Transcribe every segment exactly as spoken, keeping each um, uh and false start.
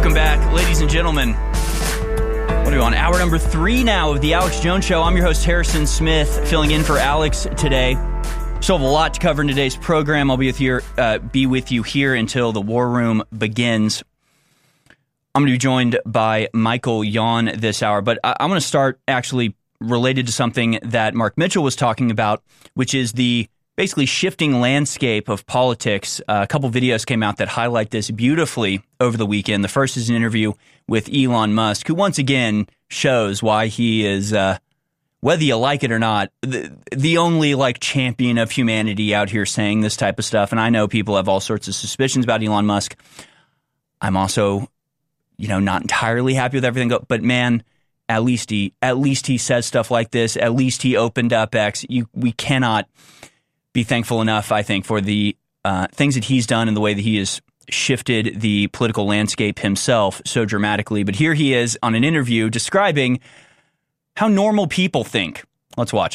Welcome back, ladies and gentlemen. What are we on? Hour number three now of the Alex Jones Show. I'm your host, Harrison Smith, filling in for Alex today. Still have a lot to cover in today's program. I'll be with you, uh, be with you here until the War Room begins. I'm going to be joined by Michael Yon this hour, but I- I'm going to start actually related to something that Mark Mitchell was talking about, which is the basically shifting landscape of politics. Uh, a couple videos came out that highlight this beautifully over the weekend. The first is an interview with Elon Musk, who once again shows why he is, uh, whether you like it or not, the, the only like champion of humanity out here saying this type of stuff. And I know people have all sorts of suspicions about Elon Musk. I'm also, you know, not entirely happy with everything, but man, at least he, at least he says stuff like this. At least he opened up X. You, we cannot be thankful enough, I think, for the uh, things that he's done and the way that he has shifted the political landscape himself so dramatically. But here he is on an interview describing how normal people think. Let's watch.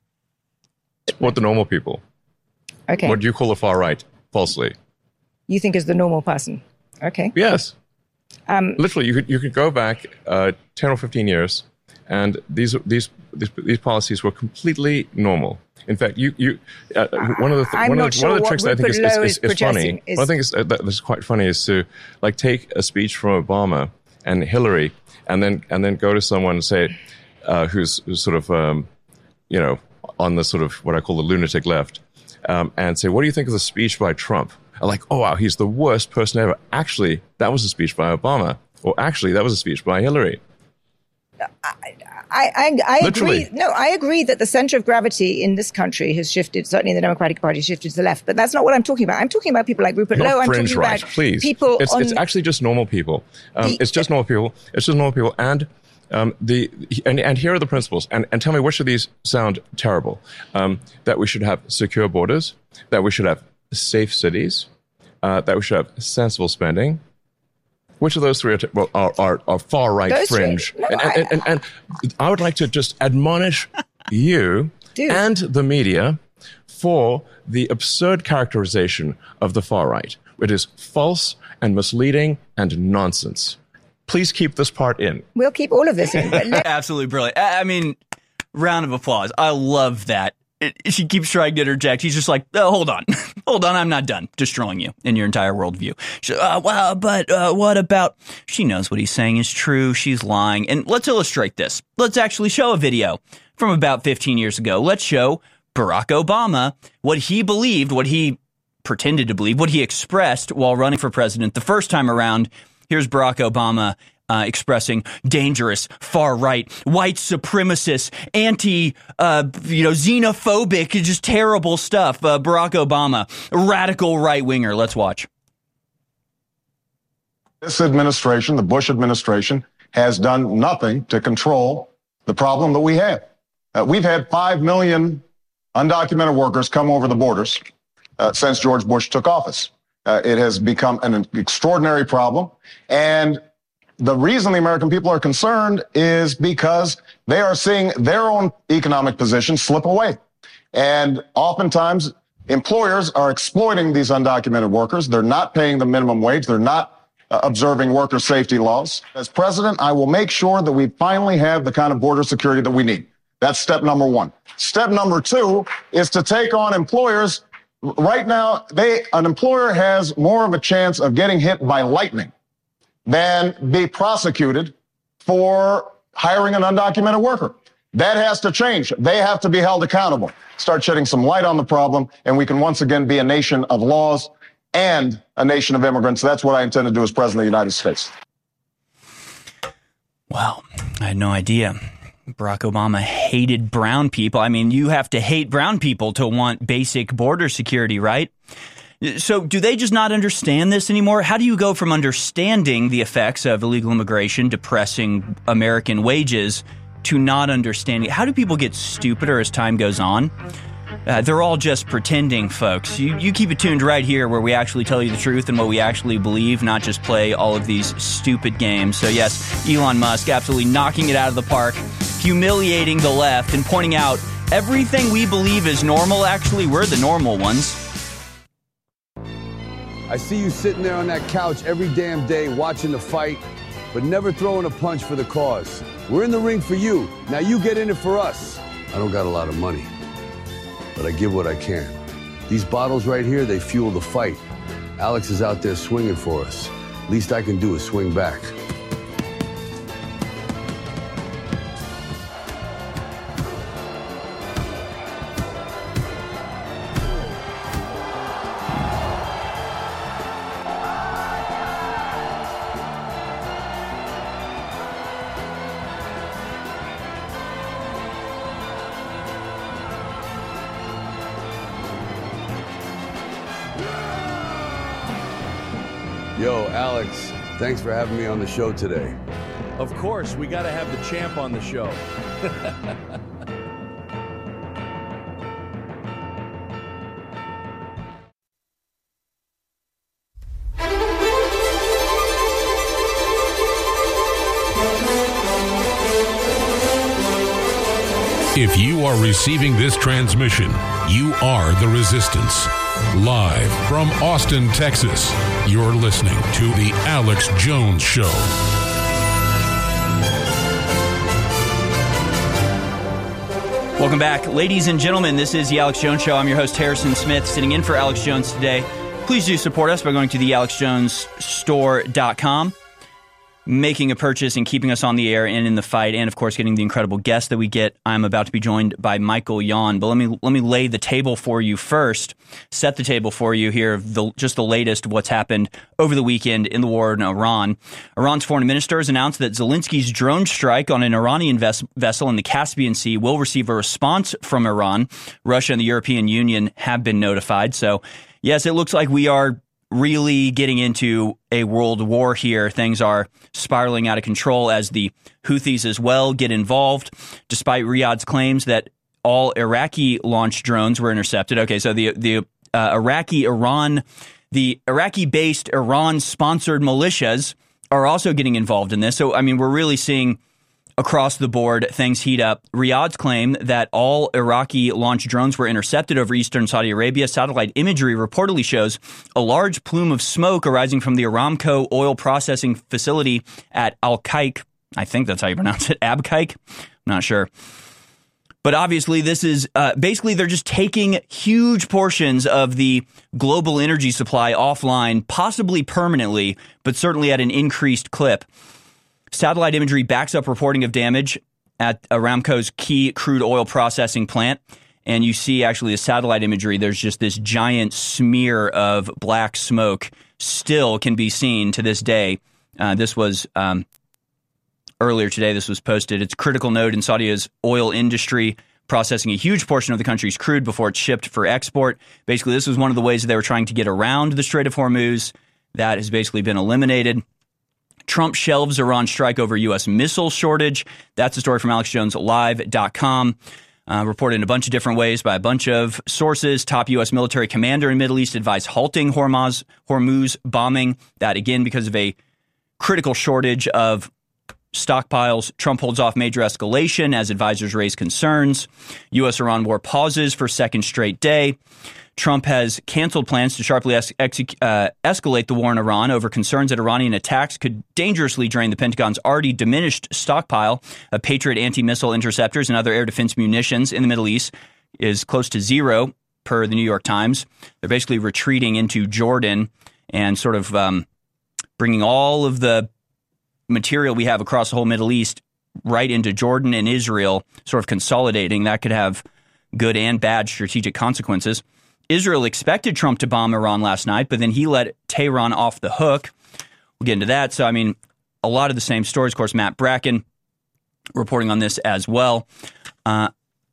What the normal people? Okay. What do you call the far right? Falsely. You think is the normal person? Okay. Yes. Um, Literally, you could you could go back uh, ten or fifteen years, and these these these, these policies were completely normal. In fact, you you uh, one of the th- I'm one of not the, sure one of the what tricks that I think is, Rupert is, Lowe is, is is funny. projecting is- One thing is, uh, that is quite funny is to like take a speech from Obama and Hillary, and then and then go to someone and say uh, who's, who's sort of um, you know on the sort of what I call the lunatic left, um, and say, what do you think of the speech by Trump? I'm like, oh wow, he's the worst person ever. Actually, that was a speech by Obama, or actually, that was a speech by Hillary. I, I, I Literally. agree. No, I agree that the center of gravity in this country has shifted. Certainly, the Democratic Party shifted to the left. But that's not what I'm talking about. I'm talking about people like Rupert Not Lowe. I'm fringe talking right, about please. people. It's, on, it's actually just normal people. Um, The- it's just normal people. It's just normal people. And um, the and, and here are the principles. And, and tell me which of these sound terrible. Um, that we should have secure borders. That we should have safe cities. Uh, that we should have sensible spending. Which of those three are, t- well, are, are, are far right Those fringe? three- no, and, and, and, and, and I would like to just admonish you Dude. and the media for the absurd characterization of the far right. It is false and misleading and nonsense. Please keep this part in. We'll keep all of this in. But let, Absolutely brilliant. I I mean, round of applause. I love that. It, she keeps trying to interject. He's just like, oh, hold on. Hold on. I'm not done destroying you and your entire worldview. She, uh, well, but uh, what about... She knows what he's saying is true. She's lying. And let's illustrate this. Let's actually show a video from about fifteen years ago. Let's show Barack Obama what he believed, what he pretended to believe, what he expressed while running for president the first time around. Here's Barack Obama Uh, expressing dangerous, far-right, white supremacist, anti, uh, you know, xenophobic, just terrible stuff. Uh, Barack Obama, radical right-winger. Let's watch. This administration, the Bush administration, has done nothing to control the problem that we have. Uh, we've had five million undocumented workers come over the borders uh, since George Bush took office. Uh, it has become an extraordinary problem. And the reason the American people are concerned is because they are seeing their own economic position slip away. And oftentimes, employers are exploiting these undocumented workers. They're not paying the minimum wage. They're not uh, observing worker safety laws. As president, I will make sure that we finally have the kind of border security that we need. That's step number one. Step number two is to take on employers. Right now, they an employer has more of a chance of getting hit by lightning than be prosecuted for hiring an undocumented worker. That has to change. They have to be held accountable. Start shedding some light on the problem, and we can once again be a nation of laws and a nation of immigrants. That's what I intend to do as president of the United States. Wow, I had no idea. Barack Obama hated brown people. I mean, you have to hate brown people to want basic border security, right? So do they just not understand this anymore? How do you go from understanding the effects of illegal immigration depressing American wages to not understanding? How do people get stupider as time goes on? Uh, they're all just pretending, folks. You, you keep it tuned right here where we actually tell you the truth and what we actually believe, not just play all of these stupid games. So yes, Elon Musk absolutely knocking it out of the park, humiliating the left and pointing out everything we believe is normal. Actually, we're the normal ones. I see you sitting there on that couch every damn day watching the fight, but never throwing a punch for the cause. We're in the ring for you. Now you get in it for us. I don't got a lot of money, but I give what I can. These bottles right here, they fuel the fight. Alex is out there swinging for us. Least I can do is swing back. Yo, Alex, thanks for having me on the show today. Of course, we got to have the champ on the show. If you are receiving this transmission, you are the Resistance. Live from Austin, Texas, you're listening to The Alex Jones Show. Welcome back. Ladies and gentlemen, this is The Alex Jones Show. I'm your host, Harrison Smith, sitting in for Alex Jones today. Please do support us by going to the alex jones store dot com. Making a purchase and keeping us on the air and in the fight, and of course getting the incredible guests that we get. I'm about to be joined by Michael Yon, but let me let me lay the table for you first. Set the table for you here. The, just the latest of what's happened over the weekend in the war in Iran. Iran's foreign minister has announced that Zelensky's drone strike on an Iranian ves- vessel in the Caspian Sea will receive a response from Iran. Russia and the European Union have been notified. So yes, it looks like we are really getting into a world war here. Things are spiraling out of control as the Houthis as well get involved, despite Riyadh's claims that all Iraqi launched drones were intercepted. Okay, so the the uh, Iraqi Iran, the Iraqi-based Iran-sponsored militias are also getting involved in this. So, I mean, we're really seeing across the board things heat up. Riyadh's claim that all Iraqi launched drones were intercepted over eastern Saudi Arabia. Satellite imagery reportedly shows a large plume of smoke arising from the Aramco oil processing facility at Al-Qaik. I think that's how you pronounce it. Abqaiq? I'm not sure. But obviously this is uh, basically they're just taking huge portions of the global energy supply offline, possibly permanently, but certainly at an increased clip. Satellite imagery backs up reporting of damage at Aramco's key crude oil processing plant. And you see actually the satellite imagery, there's just this giant smear of black smoke still can be seen to this day. Uh, this was um, earlier today, this was posted. It's a critical node in Saudi's oil industry, processing a huge portion of the country's crude before it's shipped for export. Basically, this was one of the ways that they were trying to get around the Strait of Hormuz. That has basically been eliminated. Trump shelves Iran strike over U S missile shortage. That's a story from alex jones live dot com. Uh, reported in a bunch of different ways by a bunch of sources. Top U S military commander in Middle East advised halting Hormuz, Hormuz bombing. That, again, because of a critical shortage of stockpiles. Trump holds off major escalation as advisors raise concerns. U S Iran war pauses for second straight day. Trump has canceled plans to sharply es- ex- uh, escalate the war in Iran over concerns that Iranian attacks could dangerously drain the Pentagon's already diminished stockpile of Patriot anti-missile interceptors and other air defense munitions in the Middle East is close to zero, per the New York Times. They're basically retreating into Jordan and sort of um, bringing all of the material we have across the whole Middle East right into Jordan and Israel, sort of consolidating. That could have good and bad strategic consequences. Israel expected Trump to bomb Iran last night, but then he let Tehran off the hook. We'll get into that. So, I mean, a lot of the same stories. Of course, Matt Bracken reporting on this as well. Uh,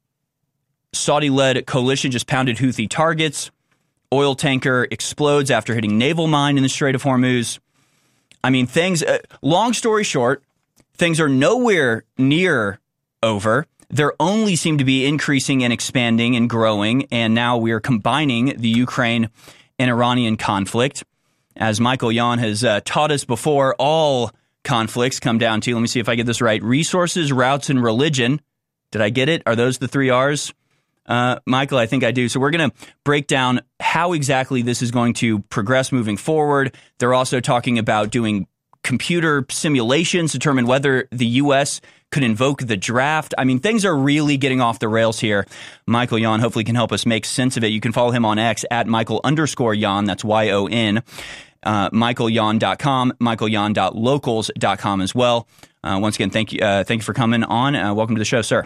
Saudi-led coalition just pounded Houthi targets. Oil tanker explodes after hitting naval mine in the Strait of Hormuz. I mean, things, uh, long story short, things are nowhere near over. There only seem to be increasing and expanding and growing, and now we are combining the Ukraine and Iranian conflict. As Michael Yon has uh, taught us before, all conflicts come down to, let me see if I get this right, resources, routes, and religion. Did I get it? Are those the three R's? Uh, Michael, I think I do. So we're going to break down how exactly this is going to progress moving forward. They're also talking about doing computer simulations to determine whether the U S could invoke the draft. I mean, things are really getting off the rails here. Michael Yon hopefully can help us make sense of it. You can follow him on X at Michael underscore Yon. That's Y O N. Uh, Michael Yon dot com, Michael Yon dot locals dot com as well. Uh, once again, thank you, uh, thank you for coming on. Uh, welcome to the show, sir.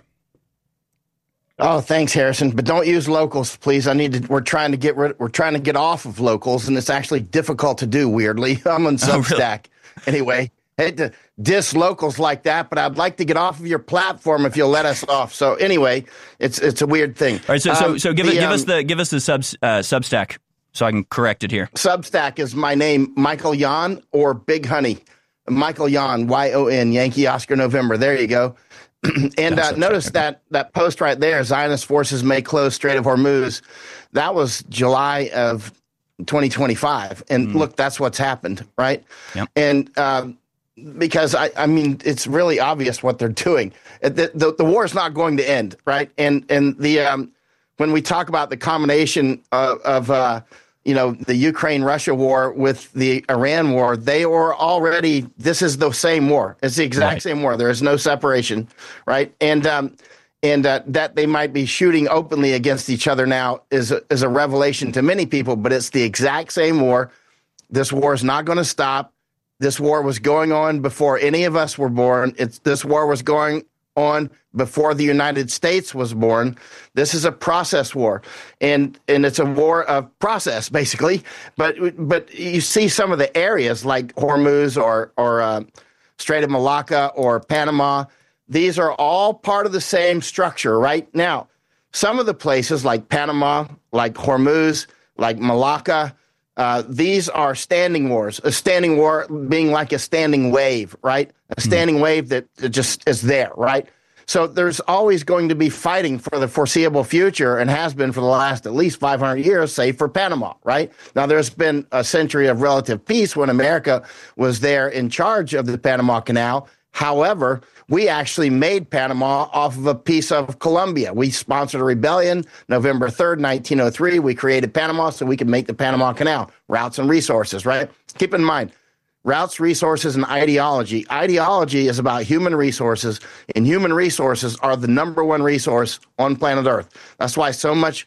Oh, thanks, Harrison. But don't use locals, please. I need to. We're trying to get rid. We're trying to get off of locals, and it's actually difficult to do. Weirdly, I'm on Substack. Oh, really? Anyway, I hate to diss locals like that, but I'd like to get off of your platform if you'll let us off. So anyway, it's it's a weird thing. All right. So so, um, so give the, it, give um, us the give us the sub uh, Substack so I can correct it here. Substack is my name, Michael Yon or Big Honey. Michael Yon, Y O N, Yankee Oscar November. There you go. And uh, notice that that post right there, Zionist forces may close Strait of Hormuz. That was July of twenty twenty-five. And mm. look, that's what's happened, right? Yep. And um, because, I, I mean, it's really obvious what they're doing. The, the, the war is not going to end, right? And and the um, when we talk about the combination of, of uh, you know, the Ukraine-Russia war with the Iran war, they were already, this is the same war. It's the exact right. same war. There is no separation, right? And um, and uh, that they might be shooting openly against each other now is a, is a revelation to many people, but it's the exact same war. This war is not going to stop. This war was going on before any of us were born. It's this war was going on before the United States was born. This is a process war, and and it's a war of process, basically. But but you see some of the areas like Hormuz or or uh, Strait of Malacca or Panama. These are all part of the same structure, right? Now, some of the places like Panama, like Hormuz, like Malacca, uh, these are standing wars. A standing war being like a standing wave, right? A standing mm. wave that just is there, right? So there's always going to be fighting for the foreseeable future and has been for the last at least five hundred years, say for Panama, right? Now, there's been a century of relative peace when America was there in charge of the Panama Canal. However, we actually made Panama off of a piece of Colombia. We sponsored a rebellion November third, nineteen oh three. We created Panama so we could make the Panama Canal, routes and resources, right? Keep in mind, routes, resources, and ideology. Ideology is about human resources, and human resources are the number one resource on planet Earth. That's why so much,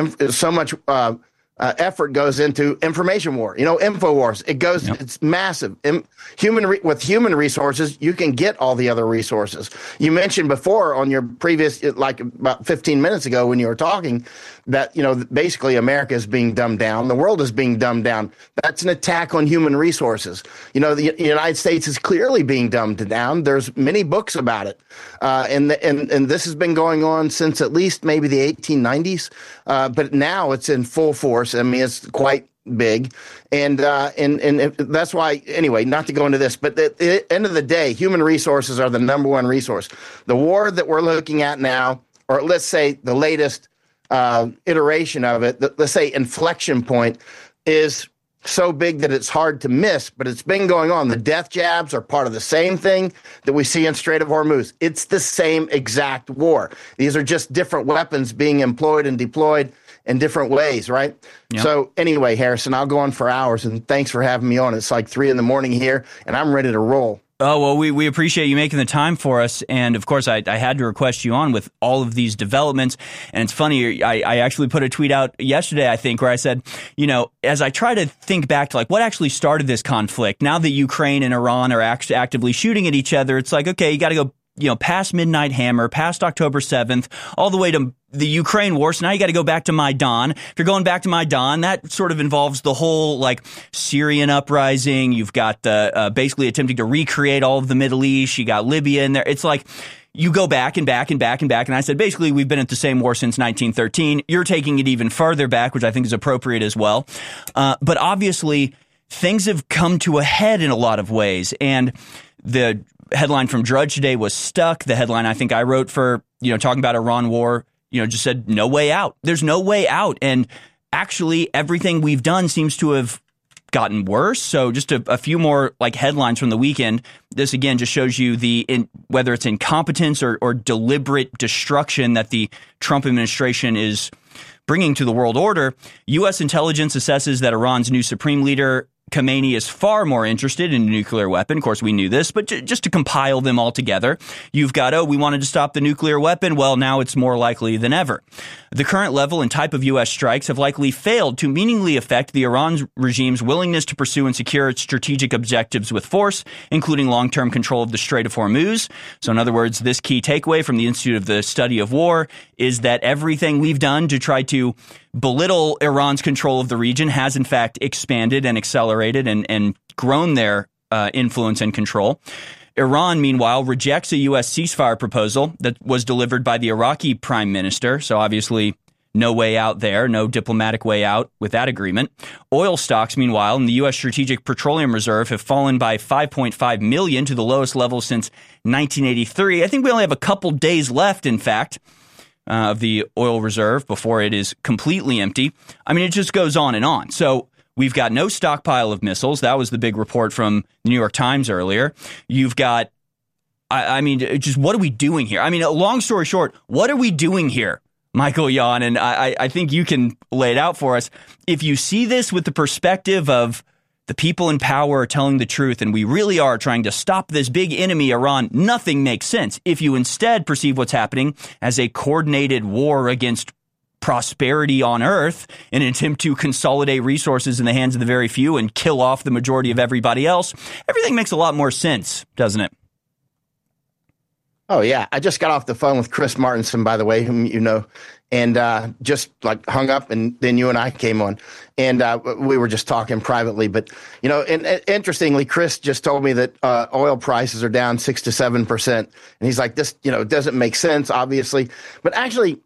so much uh, uh, effort goes into information war. You know, info wars. It goes. Yep. It's massive. In, human re, with human resources, you can get all the other resources. You mentioned before on your previous, like about fifteen minutes ago, when you were talking, that you know basically America is being dumbed down. The world is being dumbed down. That's an attack on human resources. You know, the United States is clearly being dumbed down. There's many books about it, uh, and the, and and this has been going on since at least maybe the eighteen nineties. Uh, but now it's in full force. I mean, it's quite big, and uh, and and that's why. Anyway, not to go into this, but at the end of the day, human resources are the number one resource. The war that we're looking at now, or let's say the latest uh, iteration of it, the, let's say inflection point, is so big that it's hard to miss. But it's been going on. The death jabs are part of the same thing that we see in Strait of Hormuz. It's the same exact war. These are just different weapons being employed and deployed in different ways, right? Yep. So anyway, Harrison, I'll go on for hours, and thanks for having me on. It's like three in the morning here, and I'm ready to roll. Oh, well, we, we appreciate you making the time for us. And, of course, I, I had to request you on with all of these developments. And it's funny, I, I actually put a tweet out yesterday, I think, where I said, you know, as I try to think back to, like, what actually started this conflict, now that Ukraine and Iran are act- actively shooting at each other, it's like, okay, you got to go, you know, past Midnight Hammer, past October seventh, all the way to the Ukraine war. So now you got to go back to Maidan. If you're going back to Maidan, that sort of involves the whole like Syrian uprising. You've got the uh, basically attempting to recreate all of the Middle East. You got Libya in there. It's like you go back and back and back and back. And I said, basically, we've been at the same war since nineteen thirteen. You're taking it even further back, which I think is appropriate as well. Uh, but obviously, things have come to a head in a lot of ways. And the headline from Drudge today was stuck. The headline I think I wrote for, you know, talking about Iran war, you know, just said no way out. There's no way out. And actually, everything we've done seems to have gotten worse. So just a, a few more like headlines from the weekend. This again just shows you the in, whether it's incompetence or, or deliberate destruction that the Trump administration is bringing to the world order. U S intelligence assesses that Iran's new supreme leader Khamenei is far more interested in a nuclear weapon. Of course, we knew this, but j- just to compile them all together, you've got, oh, we wanted to stop the nuclear weapon. Well, now it's more likely than ever. The current level and type of U S strikes have likely failed to meaningfully affect the Iran regime's willingness to pursue and secure its strategic objectives with force, including long-term control of the Strait of Hormuz. So in other words, this key takeaway from the Institute of the Study of War is that everything we've done to try to belittle Iran's control of the region has in fact expanded and accelerated and, and grown their uh, influence and control. Iran, meanwhile, rejects a U S ceasefire proposal that was delivered by the Iraqi prime minister. So obviously no way out there, no diplomatic way out with that agreement. Oil stocks, meanwhile, in the U S Strategic Petroleum Reserve have fallen by five point five million to the lowest level since nineteen eighty-three. I think we only have a couple days left, in fact, Uh, of the oil reserve before it is completely empty. I mean, it just goes on and on. So we've got no stockpile of missiles. That was the big report from the New York Times earlier. You've got, I, I mean, just what are we doing here? I mean, long story short, what are we doing here, Michael Yon? And I, I think you can lay it out for us. If you see this with the perspective of the people in power are telling the truth, and we really are trying to stop this big enemy, Iran, nothing makes sense. If you instead perceive what's happening as a coordinated war against prosperity on Earth in an attempt to consolidate resources in the hands of the very few and kill off the majority of everybody else, everything makes a lot more sense, doesn't it? Oh, yeah. I just got off the phone with Chris Martinson, by the way, whom you know, and uh, just like hung up, and then you and I came on, and uh, we were just talking privately. But, you know, and, and interestingly, Chris just told me that uh, oil prices are down six to seven percent. And he's like, this, you know, doesn't make sense, obviously. But actually,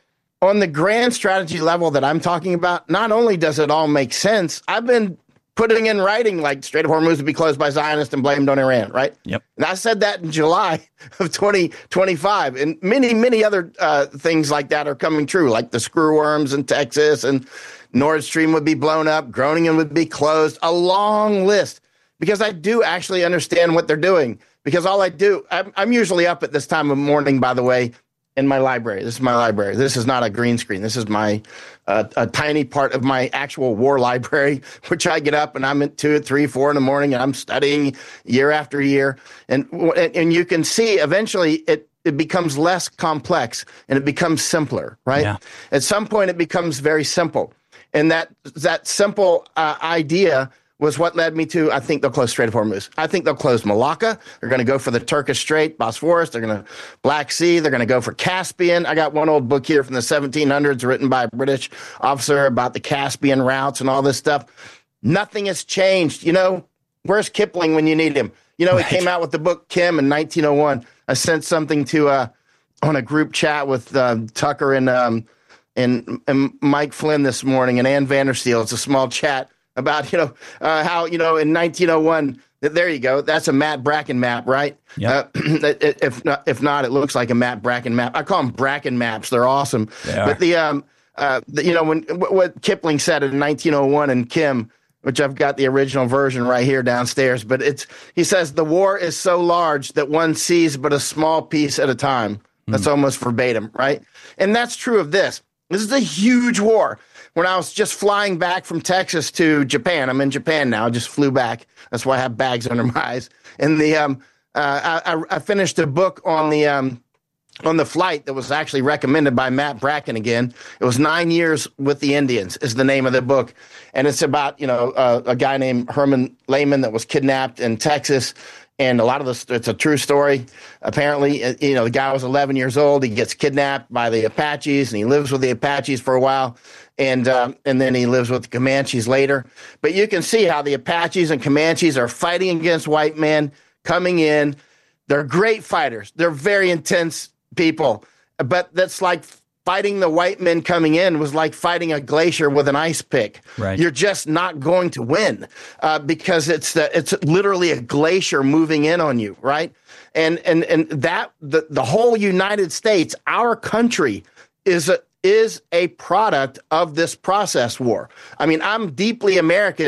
on the grand strategy level that I'm talking about, not only does it all make sense, I've been putting in writing like Strait of Hormuz would be closed by Zionists and blamed on Iran, right? Yep. And I said that in July of twenty twenty-five. And many, many other uh, things like that are coming true, like the screwworms in Texas, and Nord Stream would be blown up, Groningen would be closed, a long list. Because I do actually understand what they're doing. Because all I do, I'm, I'm usually up at this time of morning, by the way, in my library. This is my library. This is not a green screen. This is my uh, a tiny part of my actual war library, which I get up and I'm at two, three, four in the morning, and I'm studying year after year. And and you can see eventually it it becomes less complex and it becomes simpler, right? Yeah. At some point, it becomes very simple, and that that simple uh, idea was what led me to, I think they'll close Strait of Hormuz. I think they'll close Malacca. They're going to go for the Turkish Strait, Bosphorus. They're going to Black Sea. They're going to go for Caspian. I got one old book here from the seventeen hundreds written by a British officer about the Caspian routes and all this stuff. Nothing has changed. You know, where's Kipling when you need him? You know, right. He came out with the book Kim in nineteen oh one. I sent something to uh, on a group chat with uh, Tucker and, um, and and Mike Flynn this morning and Ann Vandersteel. It's a small chat about, you know, uh, how, you know, in nineteen oh one, there you go. That's a Matt Bracken map, right? Yep. Uh, if not, if not, it looks like a Matt Bracken map. I call them Bracken maps. They're awesome. They but the, um, uh, the, you know, when what Kipling said in nineteen oh one in Kim, which I've got the original version right here downstairs, but it's, he says, the war is so large that one sees but a small piece at a time. That's mm. almost verbatim, right? And that's true of this. This is a huge war. When I was just flying back from Texas to Japan, I'm in Japan now, I just flew back. That's why I have bags under my eyes. And the um, uh, I, I finished a book on the um, on the flight that was actually recommended by Matt Bracken again. It was Nine Years with the Indians is the name of the book. And it's about, you know, uh, a guy named Herman Lehman that was kidnapped in Texas. And a lot of this, it's a true story. Apparently, you know, the guy was eleven years old. He gets kidnapped by the Apaches, and he lives with the Apaches for a while. And um, and then he lives with the Comanches later. But you can see how the Apaches and Comanches are fighting against white men coming in. They're great fighters. They're very intense people. But that's like fighting the white men coming in was like fighting a glacier with an ice pick. Right. You're just not going to win uh, because it's the, it's literally a glacier moving in on you, right? And and and that the, the whole United States, our country, is a is a product of this process war. I mean, I'm deeply American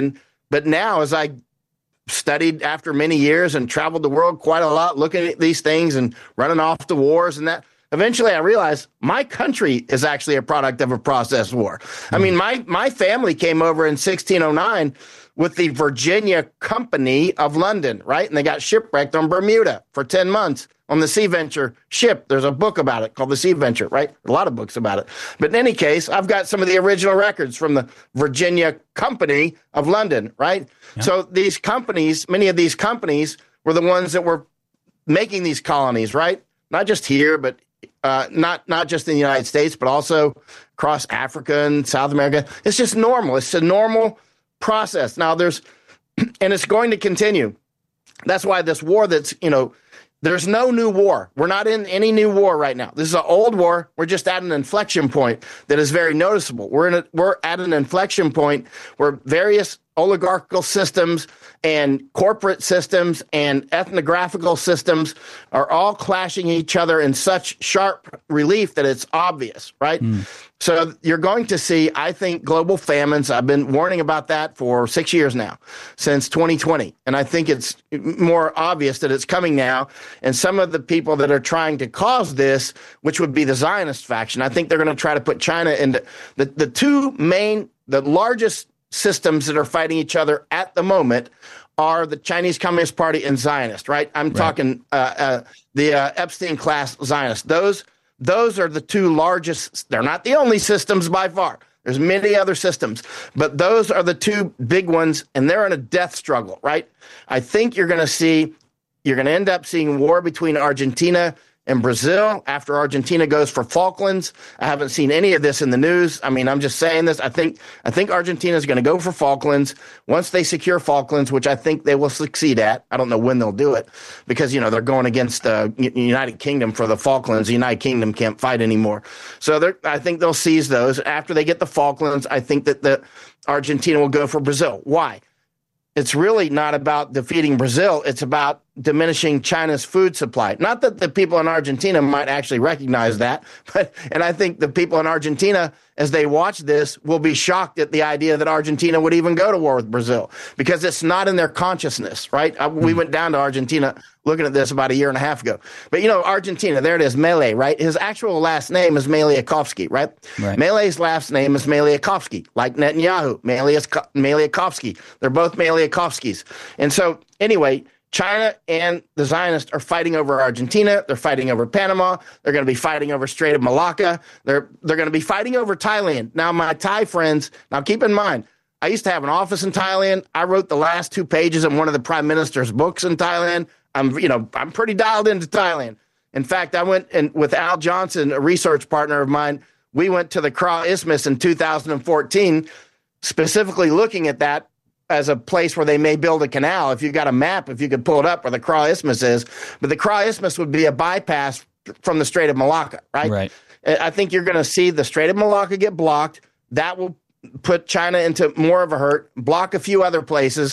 but now as I studied after many years and traveled the world quite a lot, looking at these things and running off to wars and that, eventually I realized my country is actually a product of a process war. Mm. I mean, my, my family came over in sixteen oh nine with the Virginia Company of London, right? And they got shipwrecked on Bermuda for ten months on the Sea Venture ship. There's a book about it called The Sea Venture, right? A lot of books about it. But in any case, I've got some of the original records from the Virginia Company of London, right? Yeah. So these companies, many of these companies were the ones that were making these colonies, right? Not just here, but uh, not, not just in the United States, but also across Africa and South America. It's just normal. It's a normal process. Now there's, and it's going to continue. That's why this war that's, you know, there's no new war. We're not in any new war right now. This is an old war. We're just at an inflection point that is very noticeable. We're in a, we're at an inflection point where various oligarchical systems and corporate systems and ethnographical systems are all clashing each other in such sharp relief that it's obvious, right? Mm. So you're going to see, I think, global famines. I've been warning about that for six years now, since twenty twenty. And I think it's more obvious that it's coming now. And some of the people that are trying to cause this, which would be the Zionist faction, I think they're going to try to put China into the, the two main, the largest systems that are fighting each other at the moment are the Chinese Communist Party and Zionist, right? I'm right. talking uh, uh, the uh, Epstein class Zionists. Those those are the two largest. They're not the only systems by far. There's many other systems, but those are the two big ones, and they're in a death struggle, right? I think you're going to see, you're going to end up seeing war between Argentina and Brazil after Argentina goes for Falklands. I haven't seen any of this in the news. I mean, I'm just saying this. I think I think Argentina is going to go for Falklands once they secure Falklands, which I think they will succeed at. I don't know when they'll do it because, you know, they're going against the United Kingdom for the Falklands. The United Kingdom can't fight anymore. So I think they'll seize those. After they get the Falklands, I think that the Argentina will go for Brazil. Why? It's really not about defeating Brazil. It's about diminishing China's food supply. Not that the people in Argentina might actually recognize that, but and I think the people in Argentina, as they watch this, will be shocked at the idea that Argentina would even go to war with Brazil because it's not in their consciousness, right? I, we went down to Argentina looking at this about a year and a half ago. But, you know, Argentina, there it is, Milei, right? His actual last name is Mileiakovsky, right? right? Milei's last name is Mileiakovsky, like Netanyahu, Mileiakovsky. They're both Mileiakovskys. And so, anyway, China and the Zionists are fighting over Argentina. They're fighting over Panama. They're going to be fighting over Strait of Malacca. They're they're going to be fighting over Thailand. Now, my Thai friends, now keep in mind, I used to have an office in Thailand. I wrote the last two pages of one of the prime minister's books in Thailand. I'm, you know, I'm pretty dialed into Thailand. In fact, I went and with Al Johnson, a research partner of mine, we went to the Kra Isthmus in two thousand fourteen, specifically looking at that as a place where they may build a canal. If you've got a map, if you could pull it up where the Kra Isthmus is. But the Kra Isthmus would be a bypass from the Strait of Malacca, right? Right. I think you're going to see the Strait of Malacca get blocked. That will put China into more of a hurt, block a few other places,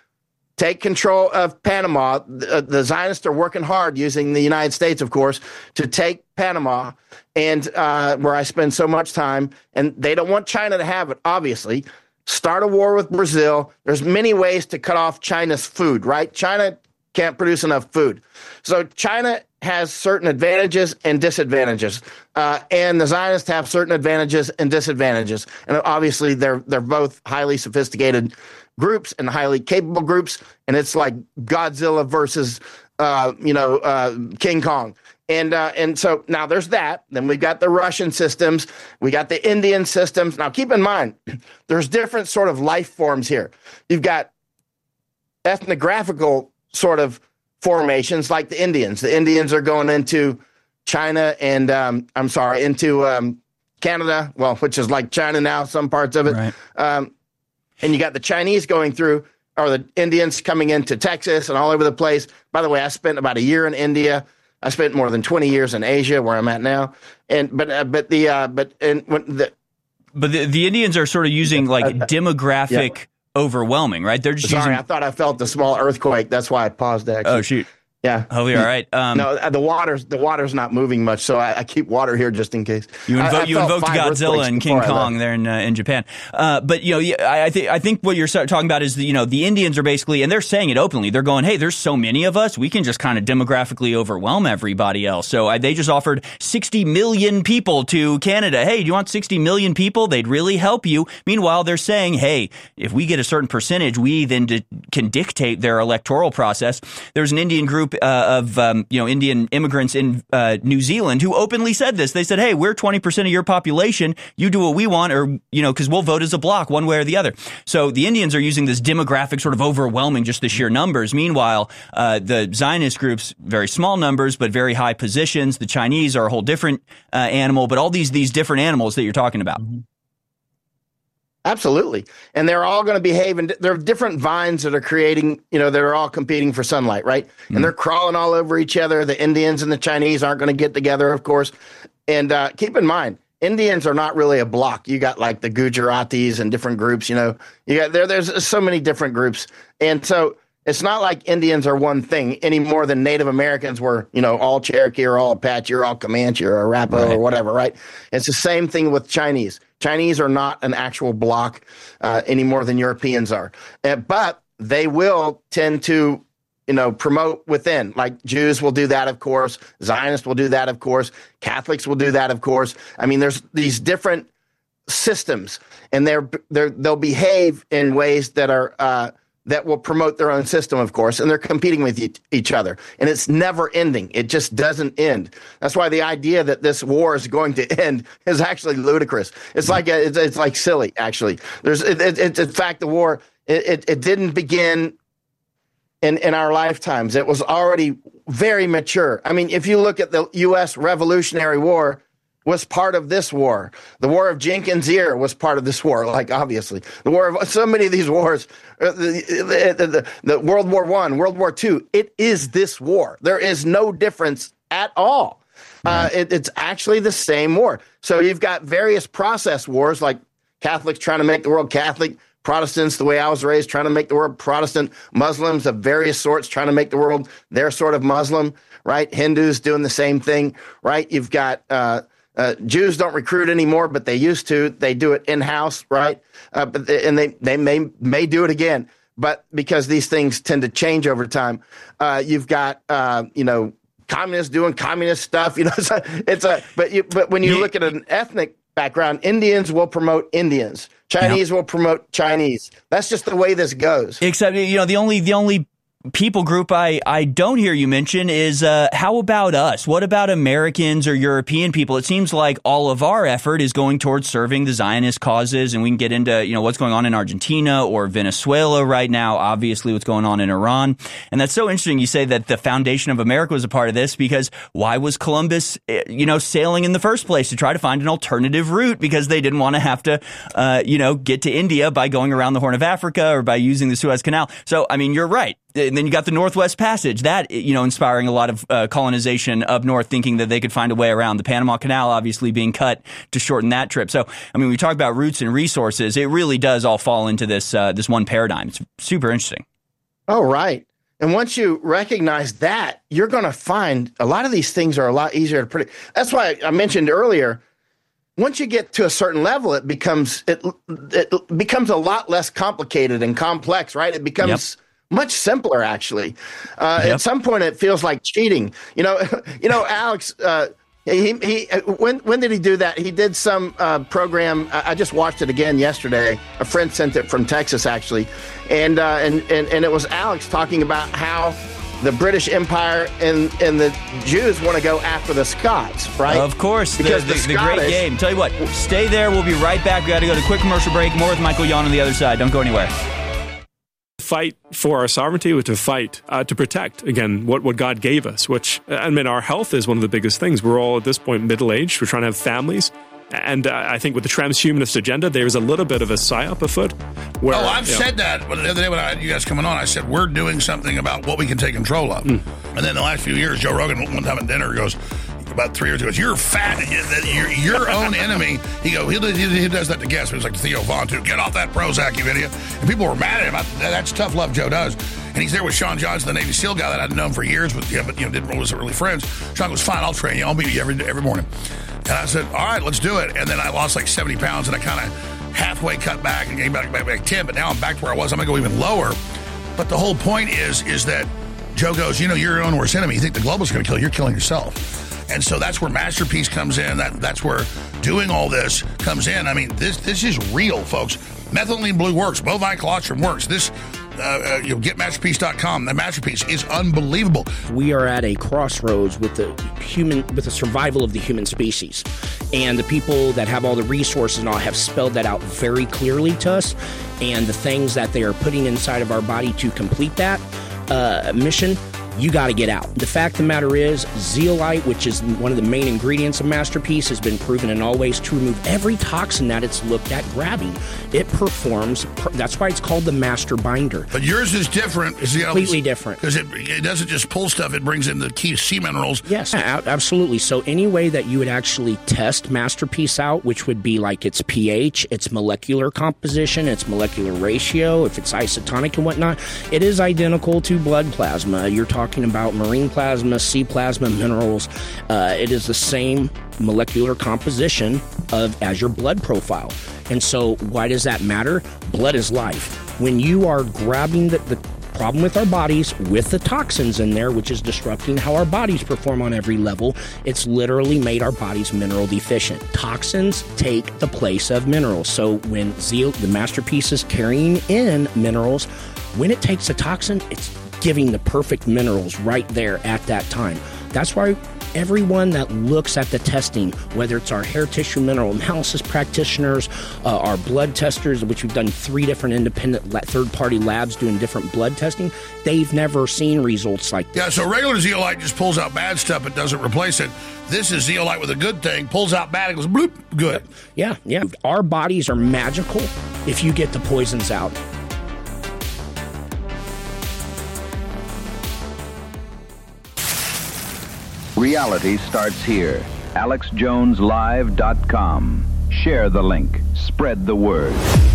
take control of Panama. The, the Zionists are working hard, using the United States, of course, to take Panama, and uh, where I spend so much time. And they don't want China to have it, obviously. Start a war with Brazil. There's many ways to cut off China's food, right? China can't produce enough food. So China has certain advantages and disadvantages, uh, and the Zionists have certain advantages and disadvantages. And obviously, they're they're both highly sophisticated groups and highly capable groups, and it's like Godzilla versus, uh, you know, uh, King Kong. And uh, and so now there's that. Then we've got the Russian systems. We got the Indian systems. Now, keep in mind, there's different sort of life forms here. You've got ethnographical sort of formations like the Indians. The Indians are going into China and, um, I'm sorry, into um, Canada, well, which is like China now, some parts of it. Right. Um, and you got the Chinese going through, or the Indians coming into Texas and all over the place. By the way, I spent about a year in India. I spent more than twenty years in Asia, where I'm at now. And but uh, but the uh, but and when the but the, the Indians are sort of using like uh, demographic yeah. overwhelming, right? They're just sorry. using... I thought I felt the small earthquake. That's why I paused. Actually. Oh shoot. Yeah. Oh, we all right. Um, no, the water's the water's not moving much, so I, I keep water here just in case. You, invo- I, I you invoked Godzilla and King Kong there in uh, in Japan. Uh, but you know, I, I think I think what you're talking about is the, you know the Indians are basically, and they're saying it openly. They're going, hey, there's so many of us, we can just kind of demographically overwhelm everybody else. So uh, they just offered sixty million people to Canada. Hey, do you want sixty million people? They'd really help you. Meanwhile, they're saying, hey, if we get a certain percentage, we then di- can dictate their electoral process. There's an Indian group uh, of uh, Um, you know, Indian immigrants in uh, New Zealand who openly said this. They said, hey, we're twenty percent of your population. You do what we want, or, you know, because we'll vote as a bloc one way or the other. So the Indians are using this demographic sort of overwhelming just the sheer numbers. Meanwhile, uh, the Zionist groups, very small numbers, but very high positions. The Chinese are a whole different uh, animal, but all these these different animals that you're talking about. Mm-hmm. Absolutely. And they're all going to behave. And there are different vines that are creating, you know, they're all competing for sunlight, right? Mm. And they're crawling all over each other. The Indians and the Chinese aren't going to get together, of course. And uh, keep in mind, Indians are not really a block. You got like the Gujaratis and different groups, you know, you got there. There's so many different groups. And so it's not like Indians are one thing any more than Native Americans were, you know, all Cherokee or all Apache or all Comanche or Arapaho right. or whatever, right? It's the same thing with Chinese. Chinese are not an actual bloc uh, any more than Europeans are. Uh, but they will tend to, you know, promote within. Like Jews will do that, of course. Zionists will do that, of course. Catholics will do that, of course. I mean, there's these different systems, and they're, they're, they'll behave in ways that are uh, that will promote their own system, of course, and they're competing with e- each other. And it's never ending. It just doesn't end. That's why the idea that this war is going to end is actually ludicrous. It's like a, it's, it's like silly, actually. There's, it, it, it, in fact, the war, it, it, it didn't begin in, in our lifetimes. It was already very mature. I mean, if you look at the U S Revolutionary War, was part of this war. The War of Jenkins' Ear was part of this war, like obviously. The war of so many of these wars, uh, the, the, the, the World War One, World War Two, it is this war. There is no difference at all. Uh, it, it's actually the same war. So you've got various process wars, like Catholics trying to make the world Catholic, Protestants, the way I was raised, trying to make the world Protestant, Muslims of various sorts trying to make the world their sort of Muslim, right? Hindus doing the same thing, right? You've got uh, uh, Jews don't recruit anymore, but they used to. They do it in-house, right? Uh, but they, and they they may may do it again, but because these things tend to change over time, uh, you've got uh, you know communists doing communist stuff. You know, it's a, it's a but you, but when you look at an ethnic background, Indians will promote Indians. Chinese yep. will promote Chinese. That's just the way this goes. Except, you know, the only the only people group I, I don't hear you mention is uh, how about us? What about Americans or European people? It seems like all of our effort is going towards serving the Zionist causes, and we can get into, you know, what's going on in Argentina or Venezuela right now, obviously what's going on in Iran. And that's so interesting. You say that the foundation of America was a part of this, because why was Columbus, you know, sailing in the first place? To try to find an alternative route, because they didn't want to have to, uh, you know, get to India by going around the Horn of Africa or by using the Suez Canal. So, I mean, you're right. And then you got the Northwest Passage, that, you know, inspiring a lot of uh, colonization up north, thinking that they could find a way around the Panama Canal, obviously being cut to shorten that trip. So, I mean, we talk about roots and resources. It really does all fall into this uh, this one paradigm. It's super interesting. Oh, right. And once you recognize that, you're going to find a lot of these things are a lot easier to predict. That's why I mentioned earlier, once you get to a certain level, it becomes it, it becomes a lot less complicated and complex, right? It becomes yep. much simpler, actually. Uh, yep. At some point, it feels like cheating. You know, you know, Alex. Uh, he he. When when did he do that? He did some uh, program. I just watched it again yesterday. A friend sent it from Texas, actually, and uh, and and and it was Alex talking about how the British Empire and and the Jews want to go after the Scots, right? Of course, because the, the, the, the Scottish, great game. Tell you what, stay there. We'll be right back. We got to go to a quick commercial break. More with Michael Yon on the other side. Don't go anywhere. Fight for our sovereignty, or to fight uh, to protect, again, what, what God gave us, which, I mean, our health is one of the biggest things. We're all at this point middle-aged. We're trying to have families. And uh, I think with the transhumanist agenda, there's a little bit of a psyop afoot. Where, oh, I've you know, said that. The other day when I had you guys coming on, I said, we're doing something about what we can take control of. Mm. And then the last few years, Joe Rogan, one time at dinner, goes, about three years ago. You're fat. You're your own enemy. He go. He, he, he does that to guests. It was like Theo Vaughn too. Get off that Prozac, you idiot. And people were mad at him. That's tough love Joe does. And he's there with Sean Johnson, the Navy SEAL guy that I'd known for years, but yeah, but you know, didn't wasn't really friends. Sean goes, fine, I'll train you. I'll meet you every every morning. And I said, all right, let's do it. And then I lost like seventy pounds, and I kind of halfway cut back and came back, back back ten. But now I'm back to where I was. I'm gonna go even lower. But the whole point is, is that Joe goes, you know, you're your own worst enemy. You think the global's gonna kill you? You're killing yourself. And so that's where Masterpiece comes in. That that's where doing all this comes in. I mean, this this is real, folks. Methylene blue works. Bovine colostrum works. This. Uh, uh, you know, get masterpiece dot com. The Masterpiece is unbelievable. We are at a crossroads with the human, with the survival of the human species, and the people that have all the resources and all have spelled that out very clearly to us. And the things that they are putting inside of our body to complete that uh, mission, you got to get out. The fact of the matter is, zeolite, which is one of the main ingredients of Masterpiece, has been proven in all ways to remove every toxin that it's looked at grabbing. It performs, that's why it's called the Master Binder. But yours is different. It's completely different. Because it, it doesn't just pull stuff, it brings in the key sea minerals. Yes, absolutely. So any way that you would actually test Masterpiece out, which would be like its pH, its molecular composition, its molecular ratio, if it's isotonic and whatnot, it is identical to blood plasma. You're talking about marine plasma, sea plasma, minerals. Uh, it is the same molecular composition of as your blood profile. And so why does that matter? Blood is life. When you are grabbing the, the problem with our bodies with the toxins in there, which is disrupting how our bodies perform on every level, it's literally made our bodies mineral deficient. Toxins take the place of minerals. So when Zeal, the Masterpiece is carrying in minerals, when it takes a toxin, it's giving the perfect minerals right there at that time. That's why everyone that looks at the testing, whether it's our hair tissue mineral analysis practitioners, uh, our blood testers, which we've done three different independent third-party labs doing different blood testing, they've never seen results like this. Yeah, so regular zeolite just pulls out bad stuff, but doesn't replace it. This is zeolite with a good thing, pulls out bad, it goes bloop, good. Yeah, yeah. Our bodies are magical if you get the poisons out. Reality starts here. Alex Jones Live dot com. Share the link. Spread the word.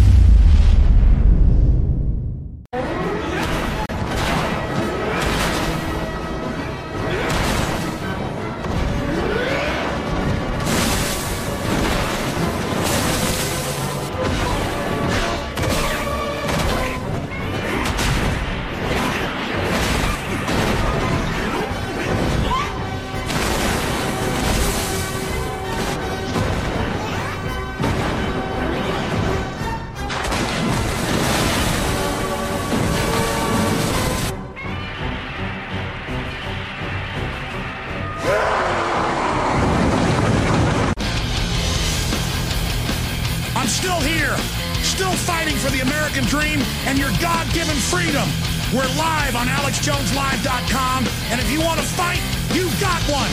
We're live on Alex Jones Live dot com, and if you want to fight, you've got one.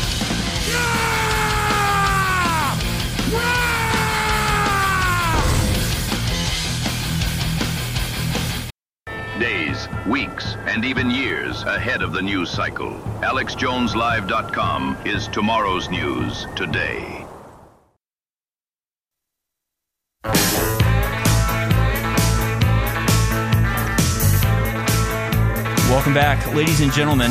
Yeah! Days, weeks, and even years ahead of the news cycle. Alex Jones Live dot com is tomorrow's news today. Welcome back, ladies and gentlemen.